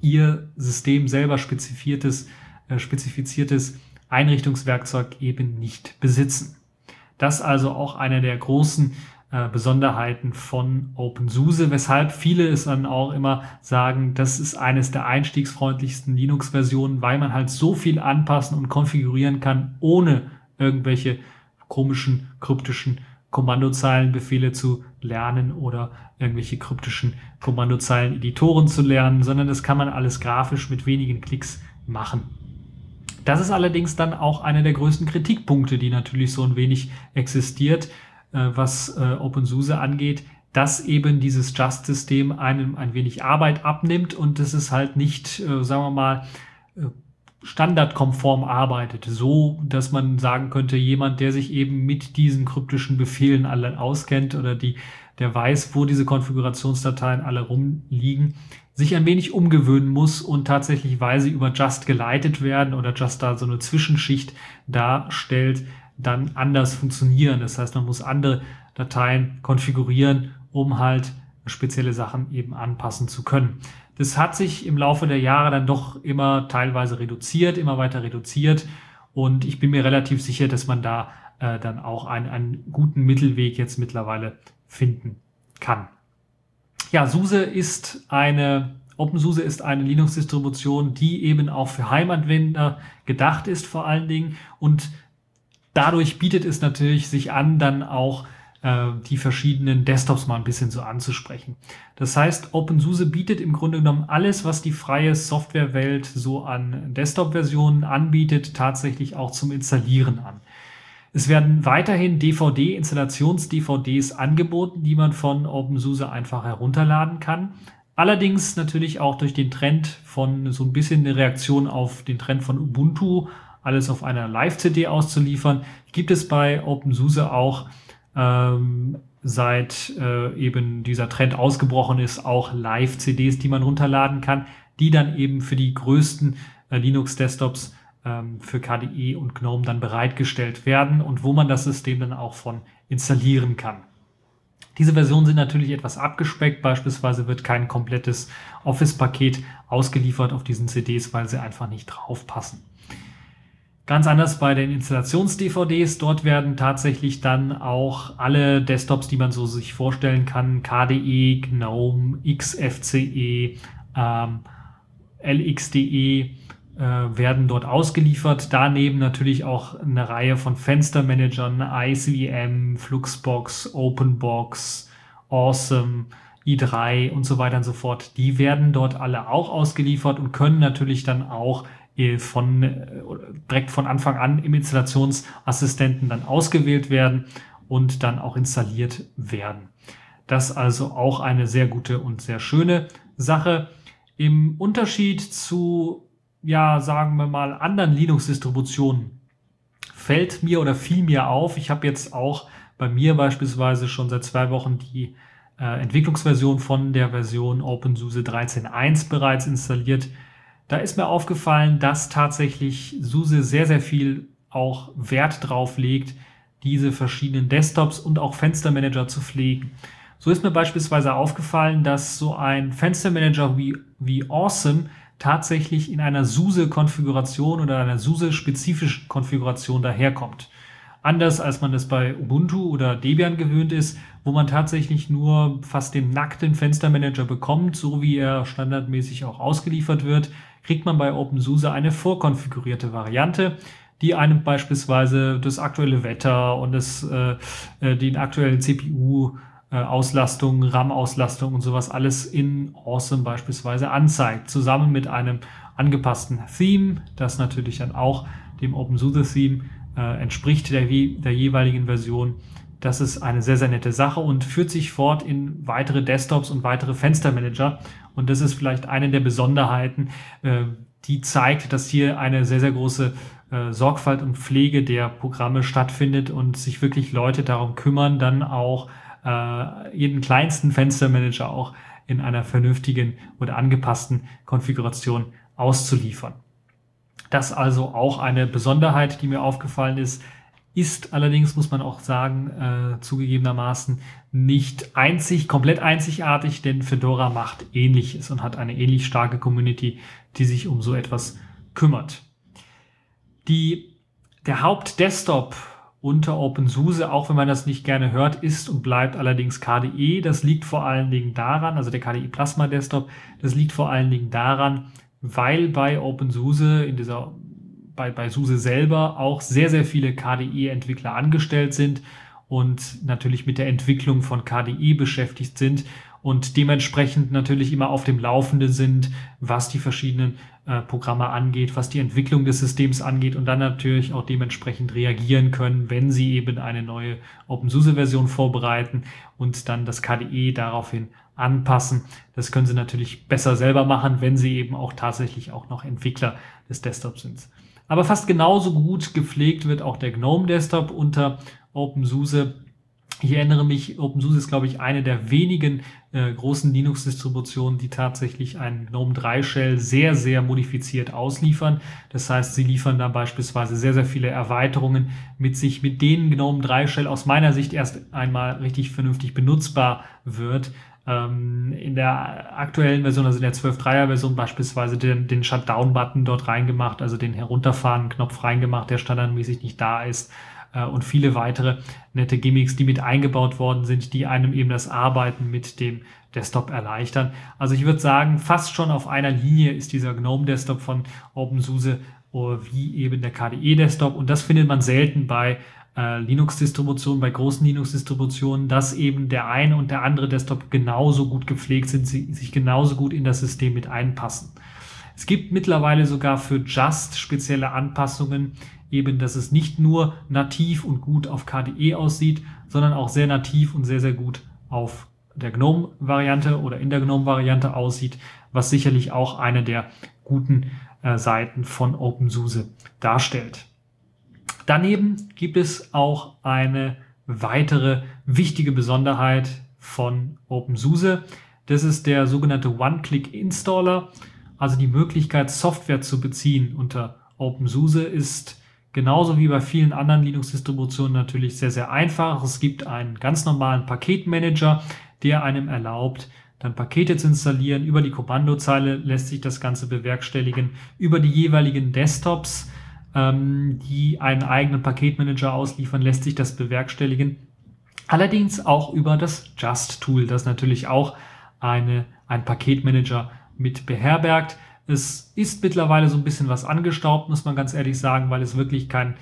ihr System selber spezifiziertes Einrichtungswerkzeug eben nicht besitzen. Das also auch eine der großen Besonderheiten von OpenSUSE, weshalb viele es dann auch immer sagen, das ist eines der einstiegsfreundlichsten Linux-Versionen, weil man halt so viel anpassen und konfigurieren kann, ohne irgendwelche komischen, kryptischen Kommandozeilenbefehle zu lernen oder irgendwelche kryptischen Kommandozeilen-Editoren zu lernen, sondern das kann man alles grafisch mit wenigen Klicks machen. Das ist allerdings dann auch einer der größten Kritikpunkte, die natürlich so ein wenig existiert, was OpenSUSE angeht, dass eben dieses Just-System einem ein wenig Arbeit abnimmt und das ist halt nicht, sagen wir mal, standardkonform arbeitet, so dass man sagen könnte, jemand, der sich eben mit diesen kryptischen Befehlen alle auskennt oder der weiß, wo diese Konfigurationsdateien alle rumliegen, sich ein wenig umgewöhnen muss und tatsächlich, weil sie über Just geleitet werden oder Just da so eine Zwischenschicht darstellt, dann anders funktionieren. Das heißt, man muss andere Dateien konfigurieren, um halt spezielle Sachen eben anpassen zu können. Das hat sich im Laufe der Jahre dann doch immer teilweise reduziert, immer weiter reduziert und ich bin mir relativ sicher, dass man da dann auch einen guten Mittelweg jetzt mittlerweile finden kann. Ja, OpenSUSE ist eine Linux-Distribution, die eben auch für Heimanwender gedacht ist vor allen Dingen und dadurch bietet es natürlich sich an, dann auch die verschiedenen Desktops mal ein bisschen so anzusprechen. Das heißt, OpenSUSE bietet im Grunde genommen alles, was die freie Softwarewelt so an Desktop-Versionen anbietet, tatsächlich auch zum Installieren an. Es werden weiterhin Installations-DVDs angeboten, die man von OpenSUSE einfach herunterladen kann. Allerdings natürlich auch durch den Trend von so ein bisschen eine Reaktion auf den Trend von Ubuntu, alles auf einer Live-CD auszuliefern, gibt es bei OpenSUSE auch seit eben dieser Trend ausgebrochen ist, auch Live-CDs, die man runterladen kann, die dann eben für die größten Linux-Desktops für KDE und GNOME dann bereitgestellt werden und wo man das System dann auch von installieren kann. Diese Versionen sind natürlich etwas abgespeckt, beispielsweise wird kein komplettes Office-Paket ausgeliefert auf diesen CDs, weil sie einfach nicht draufpassen. Ganz anders bei den Installations-DVDs. Dort werden tatsächlich dann auch alle Desktops, die man so sich vorstellen kann, KDE, GNOME, XFCE, LXDE, werden dort ausgeliefert. Daneben natürlich auch eine Reihe von Fenstermanagern, IceVM, Fluxbox, OpenBox, Awesome, i3 und so weiter und so fort. Die werden dort alle auch ausgeliefert und können natürlich dann auch direkt von Anfang an im Installationsassistenten dann ausgewählt werden und dann auch installiert werden. Das also auch eine sehr gute und sehr schöne Sache. Im Unterschied zu, sagen wir mal, anderen Linux-Distributionen fiel mir auf, ich habe jetzt auch bei mir beispielsweise schon seit 2 Wochen die Entwicklungsversion von der Version OpenSUSE 13.1 bereits installiert. Da ist mir aufgefallen, dass tatsächlich SUSE sehr, sehr viel auch Wert drauf legt, diese verschiedenen Desktops und auch Fenstermanager zu pflegen. So ist mir beispielsweise aufgefallen, dass so ein Fenstermanager wie Awesome tatsächlich in einer SUSE-Konfiguration oder einer SUSE-spezifischen Konfiguration daherkommt. Anders als man es bei Ubuntu oder Debian gewöhnt ist, wo man tatsächlich nur fast den nackten Fenstermanager bekommt, so wie er standardmäßig auch ausgeliefert wird, kriegt man bei OpenSUSE eine vorkonfigurierte Variante, die einem beispielsweise das aktuelle Wetter und den aktuellen CPU-Auslastung, RAM-Auslastung und sowas alles in Awesome beispielsweise anzeigt, zusammen mit einem angepassten Theme, das natürlich dann auch dem OpenSUSE-Theme entspricht der jeweiligen Version. Das ist eine sehr, sehr nette Sache und führt sich fort in weitere Desktops und weitere Fenstermanager. Und das ist vielleicht eine der Besonderheiten, die zeigt, dass hier eine sehr, sehr große Sorgfalt und Pflege der Programme stattfindet und sich wirklich Leute darum kümmern, dann auch jeden kleinsten Fenstermanager auch in einer vernünftigen oder angepassten Konfiguration auszuliefern. Das also auch eine Besonderheit, die mir aufgefallen ist. ist allerdings, muss man auch sagen, zugegebenermaßen nicht komplett einzigartig, denn Fedora macht Ähnliches und hat eine ähnlich starke Community, die sich um so etwas kümmert. Der Haupt-Desktop unter OpenSUSE, auch wenn man das nicht gerne hört, ist und bleibt allerdings KDE. Das liegt vor allen Dingen daran, also der KDE Plasma Desktop, das liegt vor allen Dingen daran, weil bei OpenSUSE bei SUSE selber auch sehr, sehr viele KDE-Entwickler angestellt sind und natürlich mit der Entwicklung von KDE beschäftigt sind und dementsprechend natürlich immer auf dem Laufenden sind, was die verschiedenen Programme angeht, was die Entwicklung des Systems angeht und dann natürlich auch dementsprechend reagieren können, wenn sie eben eine neue OpenSUSE-Version vorbereiten und dann das KDE daraufhin anpassen. Das können sie natürlich besser selber machen, wenn sie eben auch tatsächlich auch noch Entwickler des Desktops sind. Aber fast genauso gut gepflegt wird auch der GNOME Desktop unter OpenSUSE. Ich erinnere mich, OpenSUSE ist, glaube ich, eine der wenigen großen Linux-Distributionen, die tatsächlich einen GNOME 3 Shell sehr, sehr modifiziert ausliefern. Das heißt, sie liefern da beispielsweise sehr, sehr viele Erweiterungen mit sich, mit denen GNOME 3 Shell aus meiner Sicht erst einmal richtig vernünftig benutzbar wird. In der aktuellen Version, also in der 12.3er Version beispielsweise den Shutdown-Button dort reingemacht, also den Herunterfahren-Knopf reingemacht, der standardmäßig nicht da ist und viele weitere nette Gimmicks, die mit eingebaut worden sind, die einem eben das Arbeiten mit dem Desktop erleichtern. Also ich würde sagen, fast schon auf einer Linie ist dieser GNOME Desktop von OpenSUSE wie eben der KDE Desktop und das findet man selten bei Linux-Distributionen, bei großen Linux-Distributionen, dass eben der eine und der andere Desktop genauso gut gepflegt sind, sich genauso gut in das System mit einpassen. Es gibt mittlerweile sogar für Just spezielle Anpassungen, eben, dass es nicht nur nativ und gut auf KDE aussieht, sondern auch sehr nativ und sehr, sehr gut auf der GNOME-Variante oder in der GNOME-Variante aussieht, was sicherlich auch eine der guten Seiten von OpenSUSE darstellt. Daneben gibt es auch eine weitere wichtige Besonderheit von OpenSUSE. Das ist der sogenannte One-Click-Installer. Also die Möglichkeit, Software zu beziehen unter OpenSUSE ist genauso wie bei vielen anderen Linux-Distributionen natürlich sehr, sehr einfach. Es gibt einen ganz normalen Paketmanager, der einem erlaubt, dann Pakete zu installieren. Über die Kommandozeile lässt sich das Ganze bewerkstelligen. Über die jeweiligen Desktops, die einen eigenen Paketmanager ausliefern, lässt sich das bewerkstelligen. Allerdings auch über das Just-Tool, das natürlich auch ein Paketmanager mit beherbergt. Es ist mittlerweile so ein bisschen was angestaubt, muss man ganz ehrlich sagen, weil es wirklich kein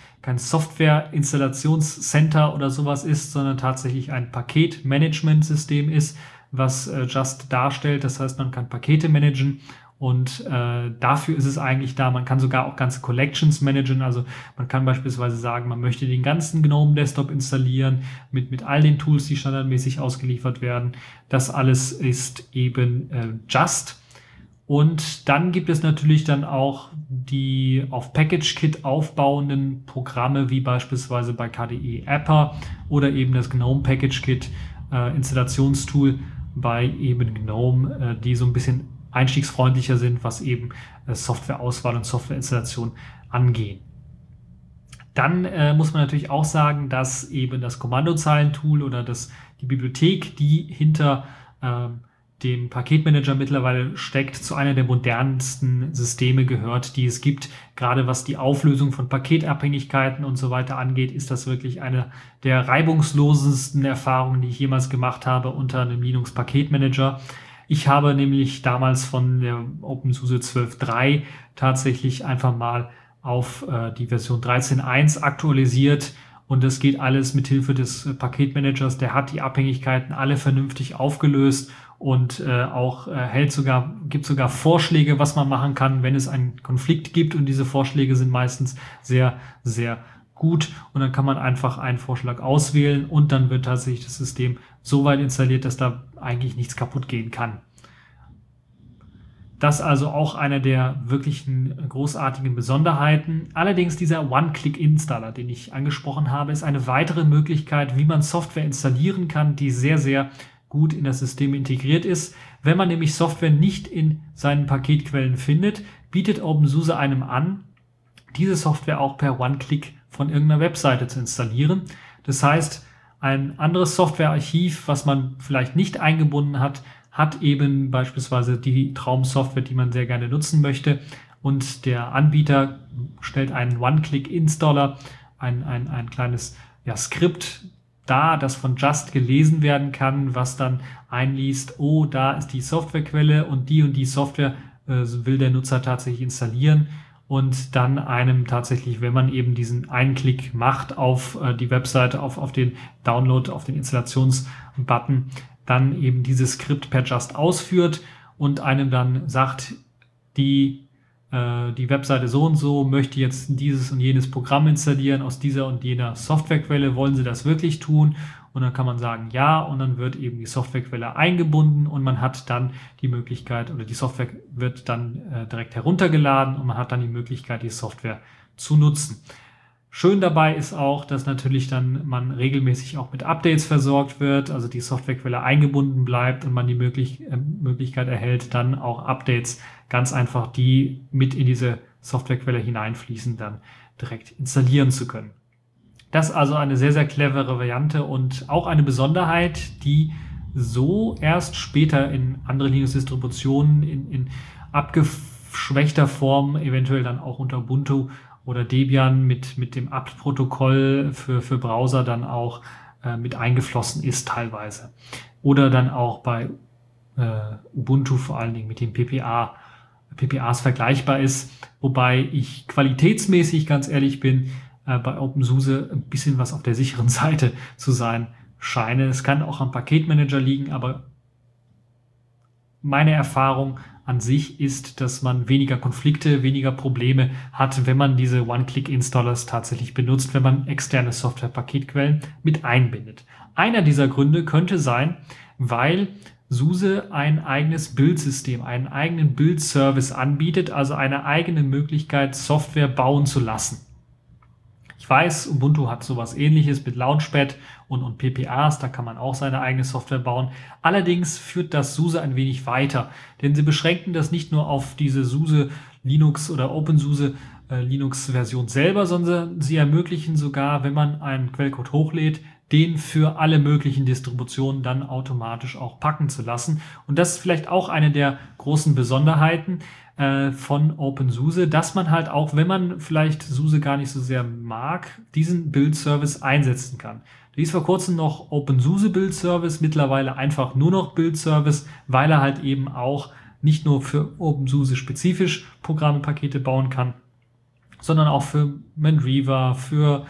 Software-Installationscenter oder sowas ist, sondern tatsächlich ein Paketmanagementsystem ist, was Just darstellt. Das heißt, man kann Pakete managen und dafür ist es eigentlich da. Man kann sogar auch ganze Collections managen. Also man kann beispielsweise sagen, man möchte den ganzen GNOME Desktop installieren mit all den Tools, die standardmäßig ausgeliefert werden. Das alles ist eben Just. Und dann gibt es natürlich dann auch die auf PackageKit aufbauenden Programme, wie beispielsweise bei KDE Apper oder eben das GNOME PackageKit Installationstool bei eben GNOME, die so ein bisschen einstiegsfreundlicher sind, was eben Softwareauswahl und Softwareinstallation angehen. Dann muss man natürlich auch sagen, dass eben das Kommandozeilentool oder die Bibliothek, die hinter dem Paketmanager mittlerweile steckt, zu einer der modernsten Systeme gehört, die es gibt. Gerade was die Auflösung von Paketabhängigkeiten und so weiter angeht, ist das wirklich eine der reibungslosesten Erfahrungen, die ich jemals gemacht habe unter einem Linux-Paketmanager. Ich habe nämlich damals von der OpenSUSE 12.3 tatsächlich einfach mal auf die Version 13.1 aktualisiert. Und das geht alles mit Hilfe des Paketmanagers. Der hat die Abhängigkeiten alle vernünftig aufgelöst und gibt sogar Vorschläge, was man machen kann, wenn es einen Konflikt gibt. Und diese Vorschläge sind meistens sehr, sehr gut. Und dann kann man einfach einen Vorschlag auswählen und dann wird tatsächlich das System so weit installiert, dass da eigentlich nichts kaputt gehen kann. Das also auch eine der wirklichen großartigen Besonderheiten. Allerdings dieser One-Click-Installer, den ich angesprochen habe, ist eine weitere Möglichkeit, wie man Software installieren kann, die sehr, sehr gut in das System integriert ist. Wenn man nämlich Software nicht in seinen Paketquellen findet, bietet OpenSUSE einem an, diese Software auch per One-Click von irgendeiner Webseite zu installieren. Das heißt, ein anderes Softwarearchiv, was man vielleicht nicht eingebunden hat, hat eben beispielsweise die Traumsoftware, die man sehr gerne nutzen möchte. Und der Anbieter stellt einen One-Click-Installer, ein kleines Skript dar, das von Just gelesen werden kann, was dann einliest, oh, da ist die Softwarequelle und die Software will der Nutzer tatsächlich installieren und dann einem tatsächlich, wenn man eben diesen einen Klick macht auf die Webseite, auf den Download, auf den Installationsbutton, dann eben dieses Skript per Just ausführt und einem dann sagt, die Webseite so und so möchte jetzt dieses und jenes Programm installieren aus dieser und jener Softwarequelle. Wollen Sie das wirklich tun? Und dann kann man sagen, ja, und dann wird eben die Softwarequelle eingebunden und man hat dann die Möglichkeit, oder die Software wird dann direkt heruntergeladen und man hat dann die Möglichkeit, die Software zu nutzen. Schön dabei ist auch, dass natürlich dann man regelmäßig auch mit Updates versorgt wird, also die Softwarequelle eingebunden bleibt und man die Möglichkeit erhält, dann auch Updates ganz einfach, die mit in diese Softwarequelle hineinfließen, dann direkt installieren zu können. Das ist also eine sehr, sehr clevere Variante und auch eine Besonderheit, die so erst später in andere Linux-Distributionen in abgeschwächter Form, eventuell dann auch unter Ubuntu oder Debian mit dem apt-Protokoll für Browser dann auch mit eingeflossen ist teilweise. Oder dann auch bei Ubuntu vor allen Dingen mit dem PPAs vergleichbar ist, wobei ich qualitätsmäßig, ganz ehrlich bin, bei OpenSUSE ein bisschen was auf der sicheren Seite zu sein scheine. Es kann auch am Paketmanager liegen, aber meine Erfahrung an sich ist, dass man weniger Konflikte, weniger Probleme hat, wenn man diese One-Click-Installers tatsächlich benutzt, wenn man externe Software-Paketquellen mit einbindet. Einer dieser Gründe könnte sein, weil SUSE ein eigenes Bildsystem, einen eigenen Build-Service anbietet, also eine eigene Möglichkeit, Software bauen zu lassen. Ich weiß, Ubuntu hat sowas Ähnliches mit Launchpad und PPAs, da kann man auch seine eigene Software bauen. Allerdings führt das SUSE ein wenig weiter, denn sie beschränken das nicht nur auf diese SUSE Linux oder OpenSUSE Linux Version selber, sondern sie ermöglichen sogar, wenn man einen Quellcode hochlädt, den für alle möglichen Distributionen dann automatisch auch packen zu lassen. Und das ist vielleicht auch eine der großen Besonderheiten von OpenSUSE, dass man halt auch, wenn man vielleicht SUSE gar nicht so sehr mag, diesen Build-Service einsetzen kann. Da ist vor kurzem noch OpenSUSE Build-Service, mittlerweile einfach nur noch Build-Service, weil er halt eben auch nicht nur für OpenSUSE spezifisch Programmpakete bauen kann, sondern auch für Mandriva, für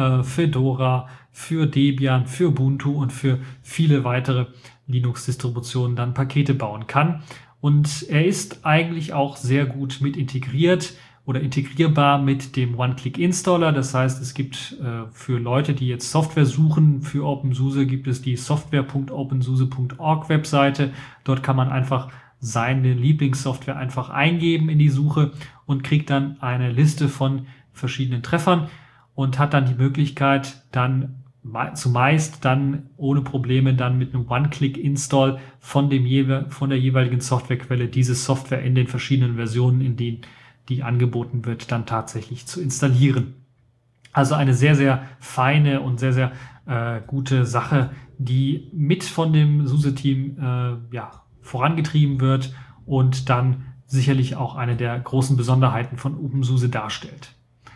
Fedora, für Debian, für Ubuntu und für viele weitere Linux-Distributionen dann Pakete bauen kann. Und er ist eigentlich auch sehr gut mit integriert oder integrierbar mit dem One-Click-Installer. Das heißt, es gibt für Leute, die jetzt Software suchen für OpenSUSE, gibt es die software.opensuse.org Webseite. Dort kann man einfach seine Lieblingssoftware einfach eingeben in die Suche und kriegt dann eine Liste von verschiedenen Treffern und hat dann die Möglichkeit, dann zumeist dann ohne Probleme dann mit einem One-Click-Install von der jeweiligen Softwarequelle diese Software in den verschiedenen Versionen, in denen die angeboten wird, dann tatsächlich zu installieren. Also eine sehr, sehr feine und sehr, sehr gute Sache, die mit von dem SUSE-Team vorangetrieben wird und dann sicherlich auch eine der großen Besonderheiten von OpenSUSE darstellt.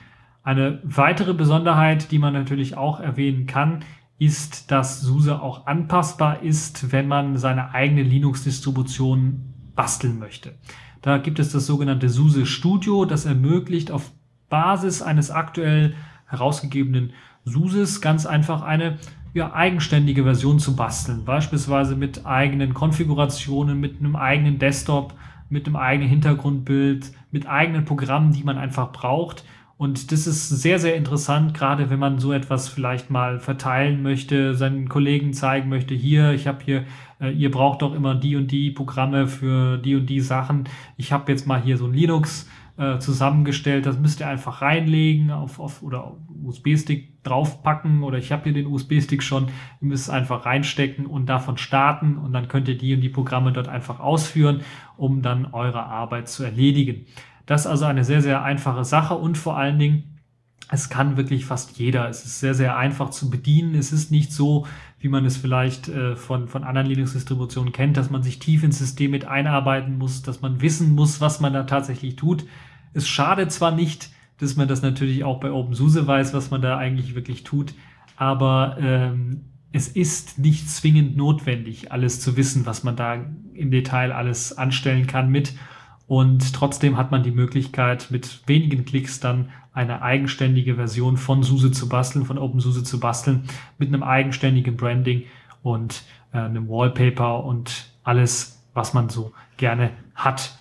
Eine weitere Besonderheit, die man natürlich auch erwähnen kann, ist, dass SUSE auch anpassbar ist, wenn man seine eigene Linux-Distribution basteln möchte. Da gibt es das sogenannte SUSE Studio, das ermöglicht auf Basis eines aktuell herausgegebenen SUSEs ganz einfach eine eigenständige Version zu basteln. Beispielsweise mit eigenen Konfigurationen, mit einem eigenen Desktop, mit einem eigenen Hintergrundbild, mit eigenen Programmen, die man einfach braucht. Und das ist sehr, sehr interessant, gerade wenn man so etwas vielleicht mal verteilen möchte, seinen Kollegen zeigen möchte, ich habe hier, ihr braucht doch immer die und die Programme für die und die Sachen. Ich habe jetzt mal hier so ein Linux zusammengestellt, das müsst ihr einfach reinlegen oder USB-Stick draufpacken oder ich habe hier den USB-Stick schon, ihr müsst es einfach reinstecken und davon starten und dann könnt ihr die und die Programme dort einfach ausführen, um dann eure Arbeit zu erledigen. Das ist also eine sehr, sehr einfache Sache und vor allen Dingen, es kann wirklich fast jeder. Es ist sehr, sehr einfach zu bedienen. Es ist nicht so, wie man es vielleicht von anderen Linux-Distributionen kennt, dass man sich tief ins System mit einarbeiten muss, dass man wissen muss, was man da tatsächlich tut. Es schadet zwar nicht, dass man das natürlich auch bei OpenSUSE weiß, was man da eigentlich wirklich tut, aber es ist nicht zwingend notwendig, alles zu wissen, was man da im Detail alles anstellen kann mit. Und trotzdem hat man die Möglichkeit, mit wenigen Klicks dann eine eigenständige Version von SUSE zu basteln, von OpenSUSE zu basteln, mit einem eigenständigen Branding und einem Wallpaper und alles, was man so gerne hat.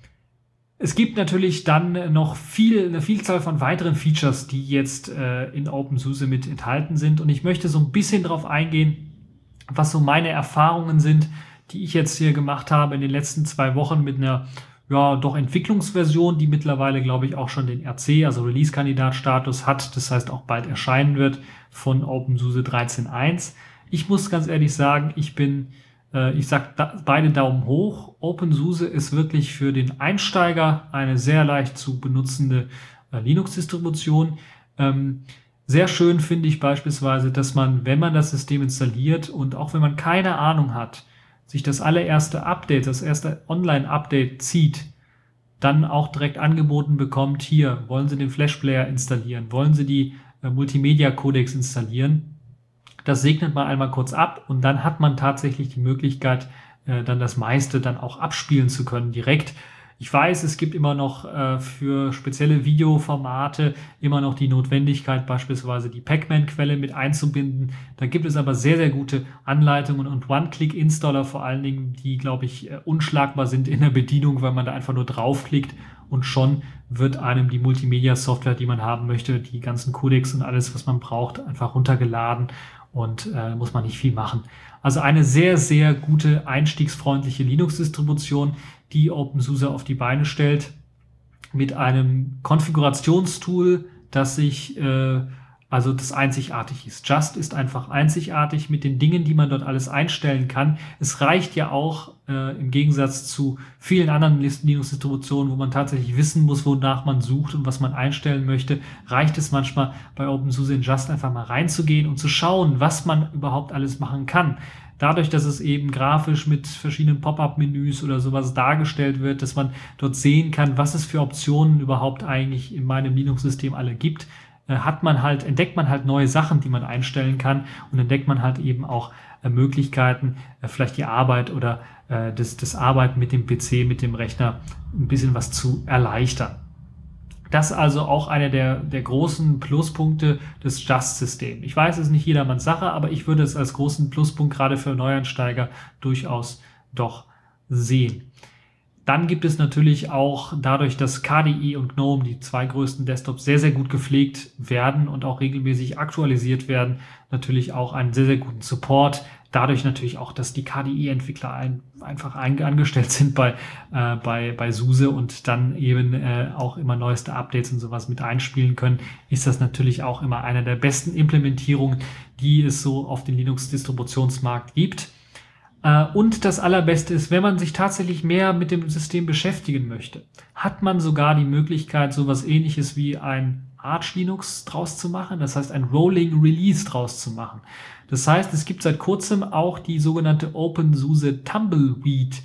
Es gibt natürlich dann noch eine Vielzahl von weiteren Features, die jetzt in OpenSUSE mit enthalten sind. Und ich möchte so ein bisschen darauf eingehen, was so meine Erfahrungen sind, die ich jetzt hier gemacht habe in den letzten 2 Wochen mit einer doch Entwicklungsversion, die mittlerweile, glaube ich, auch schon den RC, also Release-Kandidat-Status hat. Das heißt, auch bald erscheinen wird von OpenSUSE 13.1. Ich muss ganz ehrlich sagen, ich sage beide Daumen hoch. OpenSUSE ist wirklich für den Einsteiger eine sehr leicht zu benutzende Linux-Distribution. Sehr schön finde ich beispielsweise, dass man, wenn man das System installiert und auch wenn man keine Ahnung hat, sich das allererste Update, das erste Online-Update zieht, dann auch direkt angeboten bekommt, hier, wollen Sie den Flash-Player installieren, wollen Sie die Multimedia-Codecs installieren. Das segnet man einmal kurz ab und dann hat man tatsächlich die Möglichkeit, dann das meiste dann auch abspielen zu können direkt. Ich weiß, es gibt immer noch für spezielle Videoformate immer noch die Notwendigkeit, beispielsweise die Pacman-Quelle mit einzubinden. Da gibt es aber sehr, sehr gute Anleitungen und One-Click-Installer vor allen Dingen, die, glaube ich, unschlagbar sind in der Bedienung, weil man da einfach nur draufklickt und schon wird einem die Multimedia-Software, die man haben möchte, die ganzen Codecs und alles, was man braucht, einfach runtergeladen und muss man nicht viel machen. Also eine sehr, sehr gute, einstiegsfreundliche Linux-Distribution, die OpenSUSE auf die Beine stellt, mit einem Konfigurationstool, das das einzigartig ist. Just ist einfach einzigartig mit den Dingen, die man dort alles einstellen kann. Es reicht ja auch im Gegensatz zu vielen anderen Linux-Distributionen, wo man tatsächlich wissen muss, wonach man sucht und was man einstellen möchte, reicht es manchmal bei OpenSUSE in Just einfach mal reinzugehen und zu schauen, was man überhaupt alles machen kann. Dadurch, dass es eben grafisch mit verschiedenen Pop-up-Menüs oder sowas dargestellt wird, dass man dort sehen kann, was es für Optionen überhaupt eigentlich in meinem Linux-System alle gibt, entdeckt man halt neue Sachen, die man einstellen kann und entdeckt man halt eben auch Möglichkeiten, vielleicht die Arbeit oder das Arbeiten mit dem PC, mit dem Rechner ein bisschen was zu erleichtern. Das ist also auch einer der großen Pluspunkte des Just-Systems. Ich weiß, es ist nicht jedermanns Sache, aber ich würde es als großen Pluspunkt gerade für Neueinsteiger durchaus doch sehen. Dann gibt es natürlich auch dadurch, dass KDE und GNOME, die 2 größten Desktops, sehr, sehr gut gepflegt werden und auch regelmäßig aktualisiert werden, natürlich auch einen sehr, sehr guten Support. Dadurch natürlich auch, dass die KDE-Entwickler einfach angestellt sind bei SUSE und dann eben auch immer neueste Updates und sowas mit einspielen können, ist das natürlich auch immer eine der besten Implementierungen, die es so auf den Linux-Distributionsmarkt gibt. Und das Allerbeste ist, wenn man sich tatsächlich mehr mit dem System beschäftigen möchte, hat man sogar die Möglichkeit, sowas Ähnliches wie ein Arch Linux draus zu machen, das heißt ein Rolling Release draus zu machen. Das heißt, es gibt seit kurzem auch die sogenannte OpenSUSE Tumbleweed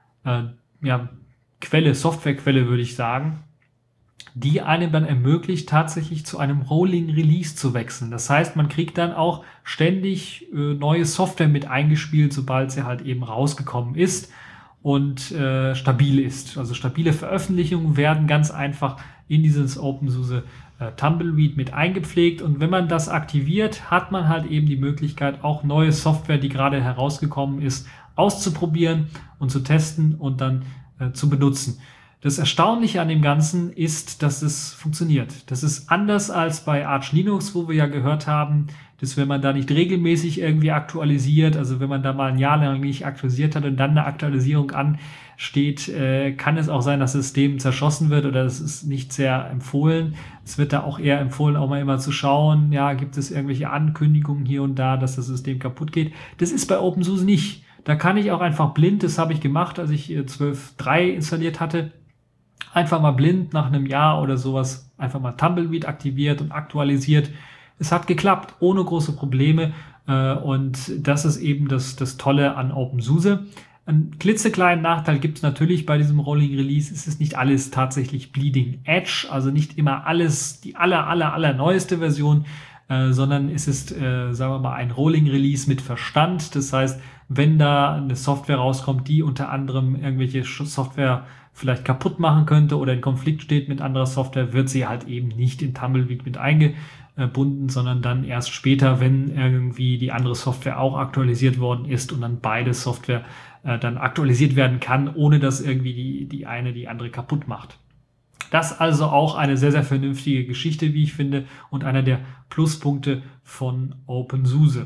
Softwarequelle würde ich sagen, die einem dann ermöglicht, tatsächlich zu einem Rolling Release zu wechseln. Das heißt, man kriegt dann auch ständig neue Software mit eingespielt, sobald sie halt eben rausgekommen ist und stabil ist. Also stabile Veröffentlichungen werden ganz einfach in dieses OpenSUSE Tumbleweed mit eingepflegt und wenn man das aktiviert, hat man halt eben die Möglichkeit, auch neue Software, die gerade herausgekommen ist, auszuprobieren und zu testen und dann zu benutzen. Das Erstaunliche an dem Ganzen ist, dass es funktioniert. Das ist anders als bei Arch Linux, wo wir ja gehört haben, dass wenn man da nicht regelmäßig irgendwie aktualisiert, also wenn man da mal ein Jahr lang nicht aktualisiert hat und dann eine Aktualisierung ansteht, kann es auch sein, dass das System zerschossen wird oder es ist nicht sehr empfohlen. Es wird da auch eher empfohlen, auch mal immer zu schauen, ja, gibt es irgendwelche Ankündigungen hier und da, dass das System kaputt geht. Das ist bei OpenSUSE nicht. Da kann ich auch einfach blind, das habe ich gemacht, als ich 12.3 installiert hatte, einfach mal blind nach einem Jahr oder sowas einfach mal Tumbleweed aktiviert und aktualisiert. Es hat geklappt, ohne große Probleme. Und das ist eben das Tolle an OpenSUSE. Einen klitzekleinen Nachteil gibt es natürlich bei diesem Rolling Release. Es ist nicht alles tatsächlich Bleeding Edge, also nicht immer alles die aller neueste Version, sondern es ist, sagen wir mal, ein Rolling Release mit Verstand. Das heißt, wenn da eine Software rauskommt, die unter anderem irgendwelche Software vielleicht kaputt machen könnte oder in Konflikt steht mit anderer Software, wird sie halt eben nicht in Tumbleweed mit eingebunden, sondern dann erst später, wenn irgendwie die andere Software auch aktualisiert worden ist und dann beide Software dann aktualisiert werden kann, ohne dass irgendwie die eine die andere kaputt macht. Das also auch eine sehr, sehr vernünftige Geschichte, wie ich finde, und einer der Pluspunkte von OpenSUSE.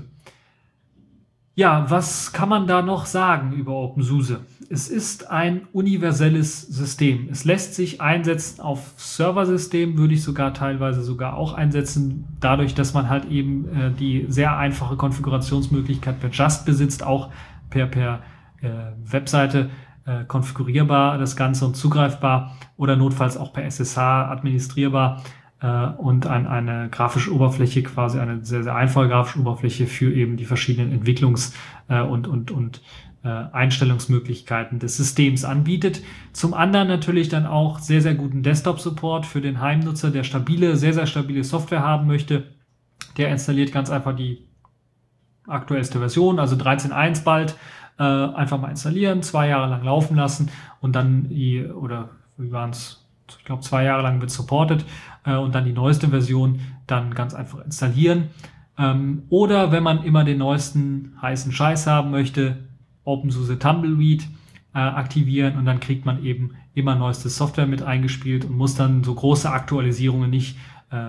Ja, was kann man da noch sagen über OpenSUSE? Es ist ein universelles System. Es lässt sich einsetzen auf Serversystemen, würde ich teilweise auch einsetzen, dadurch, dass man halt eben die sehr einfache Konfigurationsmöglichkeit per Just besitzt, auch per Webseite konfigurierbar das Ganze und zugreifbar oder notfalls auch per SSH administrierbar und eine grafische Oberfläche, quasi eine sehr, sehr einfache grafische Oberfläche für eben die verschiedenen Entwicklungs- und Einstellungsmöglichkeiten des Systems anbietet. Zum anderen natürlich dann auch sehr, sehr guten Desktop-Support für den Heimnutzer, der sehr, sehr stabile Software haben möchte. Der installiert ganz einfach die aktuellste Version, also 13.1 bald, einfach mal installieren, 2 Jahre lang laufen lassen und dann wie waren es, ich glaube 2 Jahre lang wird supported und dann die neueste Version dann ganz einfach installieren. Oder wenn man immer den neuesten heißen Scheiß haben möchte, OpenSUSE Tumbleweed aktivieren und dann kriegt man eben immer neueste Software mit eingespielt und muss dann so große Aktualisierungen nicht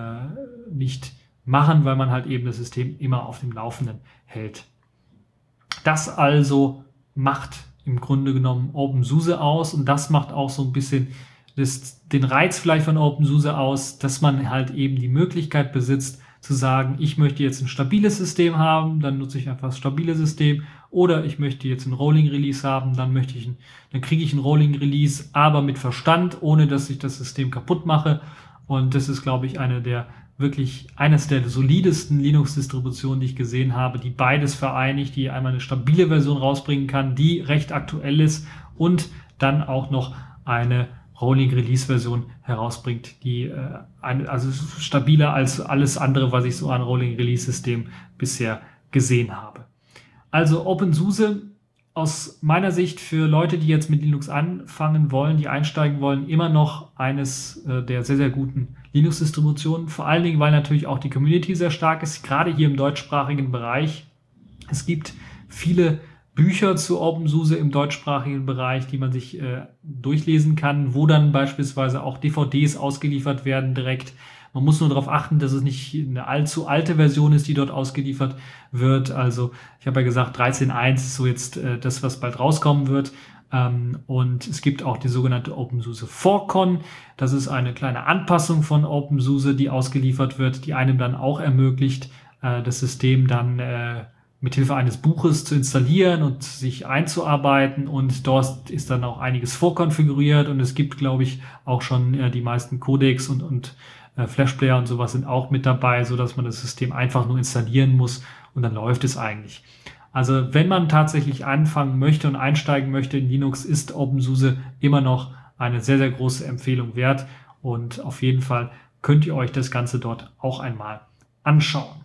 machen, weil man halt eben das System immer auf dem Laufenden hält. Das also macht im Grunde genommen OpenSUSE aus und das macht auch so ein bisschen den Reiz vielleicht von OpenSUSE aus, dass man halt eben die Möglichkeit besitzt zu sagen, ich möchte jetzt ein stabiles System haben, dann nutze ich einfach das stabile System, oder ich möchte jetzt ein Rolling Release haben, dann kriege ich ein Rolling Release, aber mit Verstand, ohne dass ich das System kaputt mache. Und das ist, glaube ich, eines der solidesten Linux-Distributionen, die ich gesehen habe, die beides vereinigt, die einmal eine stabile Version rausbringen kann, die recht aktuell ist und dann auch noch eine Rolling Release Version herausbringt, die also stabiler als alles andere, was ich so an Rolling Release System bisher gesehen habe. Also OpenSUSE aus meiner Sicht für Leute, die jetzt mit Linux anfangen wollen, die einsteigen wollen, immer noch eines der sehr, sehr guten Linux-Distributionen. Vor allen Dingen, weil natürlich auch die Community sehr stark ist, gerade hier im deutschsprachigen Bereich. Es gibt viele Bücher zu OpenSUSE im deutschsprachigen Bereich, die man sich durchlesen kann, wo dann beispielsweise auch DVDs ausgeliefert werden direkt. Man muss nur darauf achten, dass es nicht eine allzu alte Version ist, die dort ausgeliefert wird. Also ich habe ja gesagt, 13.1 ist so jetzt das, was bald rauskommen wird. Und es gibt auch die sogenannte OpenSUSE 4Con. Das ist eine kleine Anpassung von OpenSUSE, die ausgeliefert wird, die einem dann auch ermöglicht, das System dann mithilfe eines Buches zu installieren und sich einzuarbeiten. Und dort ist dann auch einiges vorkonfiguriert. Und es gibt, glaube ich, auch schon die meisten Codecs und Flashplayer und sowas sind auch mit dabei, so dass man das System einfach nur installieren muss und dann läuft es eigentlich. Also wenn man tatsächlich anfangen möchte und einsteigen möchte in Linux, ist OpenSUSE immer noch eine sehr, sehr große Empfehlung wert und auf jeden Fall könnt ihr euch das Ganze dort auch einmal anschauen.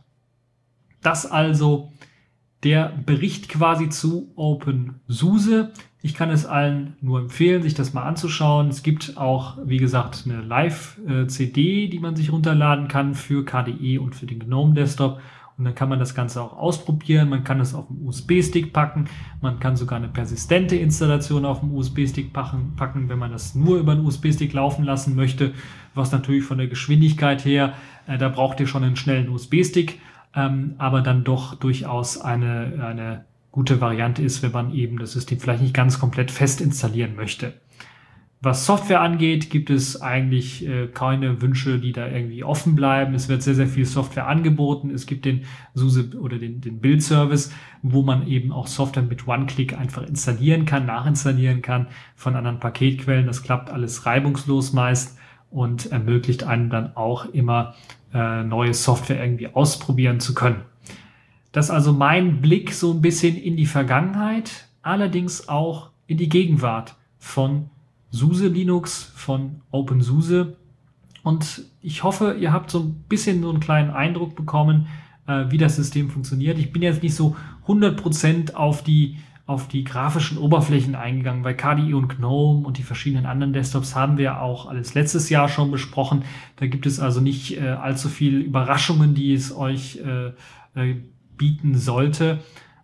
Das also der Bericht quasi zu OpenSUSE. Ich kann es allen nur empfehlen, sich das mal anzuschauen. Es gibt auch, wie gesagt, eine Live-CD, die man sich runterladen kann für KDE und für den GNOME Desktop. Und dann kann man das Ganze auch ausprobieren. Man kann es auf den USB-Stick packen. Man kann sogar eine persistente Installation auf dem USB-Stick packen, wenn man das nur über einen USB-Stick laufen lassen möchte. Was natürlich von der Geschwindigkeit her, da braucht ihr schon einen schnellen USB-Stick. Aber dann doch durchaus eine gute Variante ist, wenn man eben das System vielleicht nicht ganz komplett fest installieren möchte. Was Software angeht, gibt es eigentlich keine Wünsche, die da irgendwie offen bleiben. Es wird sehr, sehr viel Software angeboten. Es gibt den SUSE oder den Build-Service, wo man eben auch Software mit One-Click einfach installieren kann, nachinstallieren kann von anderen Paketquellen. Das klappt alles reibungslos meist und ermöglicht einem dann auch immer neue Software irgendwie ausprobieren zu können. Das ist also mein Blick so ein bisschen in die Vergangenheit, allerdings auch in die Gegenwart von SUSE Linux, von OpenSUSE. Und ich hoffe, ihr habt so ein bisschen so einen kleinen Eindruck bekommen, wie das System funktioniert. Ich bin jetzt nicht so 100% auf die grafischen Oberflächen eingegangen, weil KDE und GNOME und die verschiedenen anderen Desktops haben wir auch alles letztes Jahr schon besprochen. Da gibt es also nicht allzu viele Überraschungen, die es euch bieten sollte.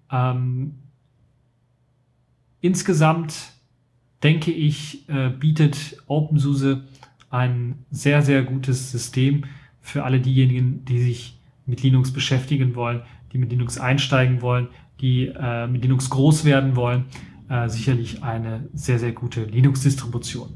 Insgesamt denke ich, bietet OpenSUSE ein sehr, sehr gutes System für alle diejenigen, die sich mit Linux beschäftigen wollen, die mit Linux einsteigen wollen, die mit Linux groß werden wollen. Sicherlich eine sehr, sehr gute Linux-Distribution.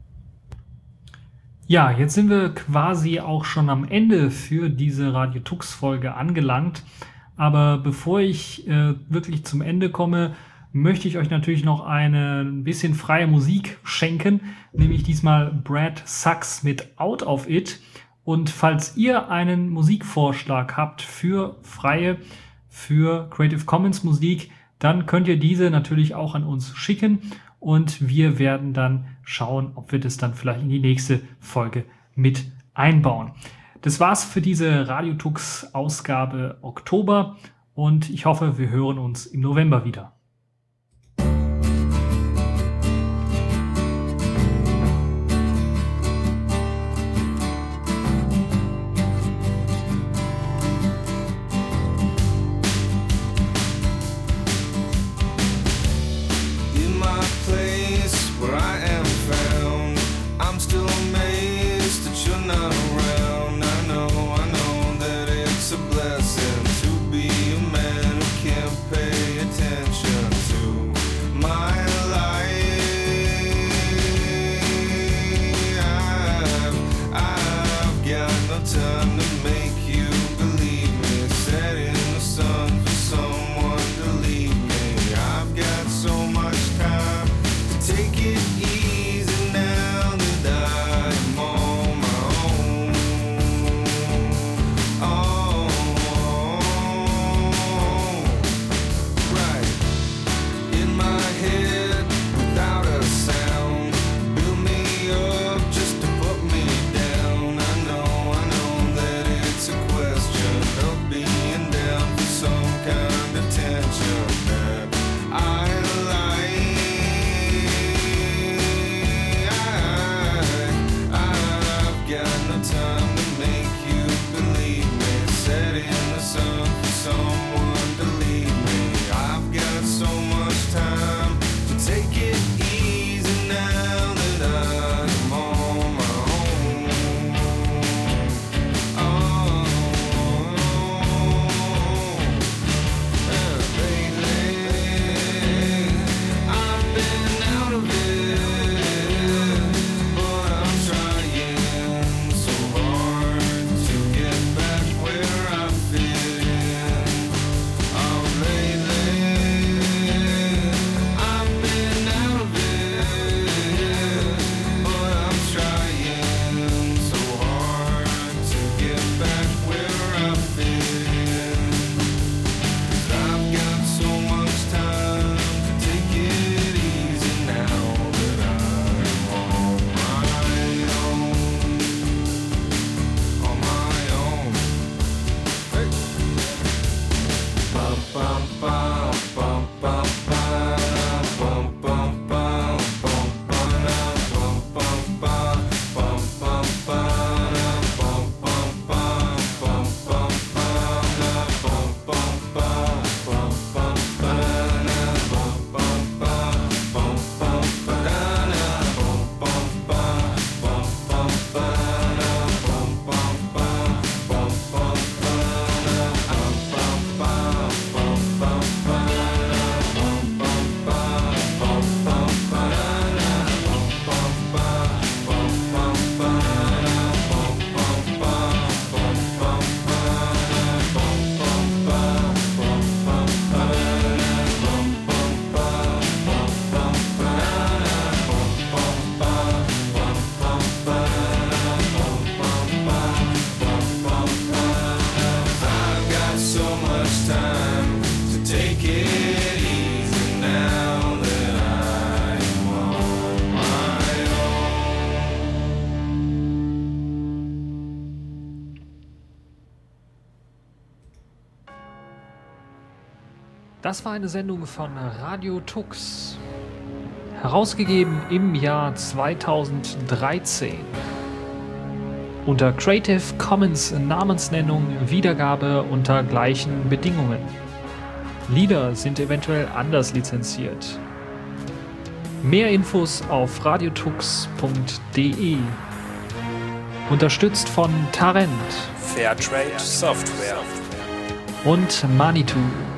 Ja, jetzt sind wir quasi auch schon am Ende für diese Radio Tux-Folge angelangt. Aber bevor ich wirklich zum Ende komme, möchte ich euch natürlich noch ein bisschen freie Musik schenken, nämlich diesmal Brad Sachs mit Out of It. Und falls ihr einen Musikvorschlag habt für Creative Commons Musik, dann könnt ihr diese natürlich auch an uns schicken und wir werden dann schauen, ob wir das dann vielleicht in die nächste Folge mit einbauen. Das war's für diese Radio Tux Ausgabe Oktober und ich hoffe, wir hören uns im November wieder. Das war eine Sendung von Radio Tux, herausgegeben im Jahr 2013. Unter Creative Commons Namensnennung, Wiedergabe unter gleichen Bedingungen. Lieder sind eventuell anders lizenziert. Mehr Infos auf radiotux.de. Unterstützt von Tarent, Fairtrade Software und Manitou.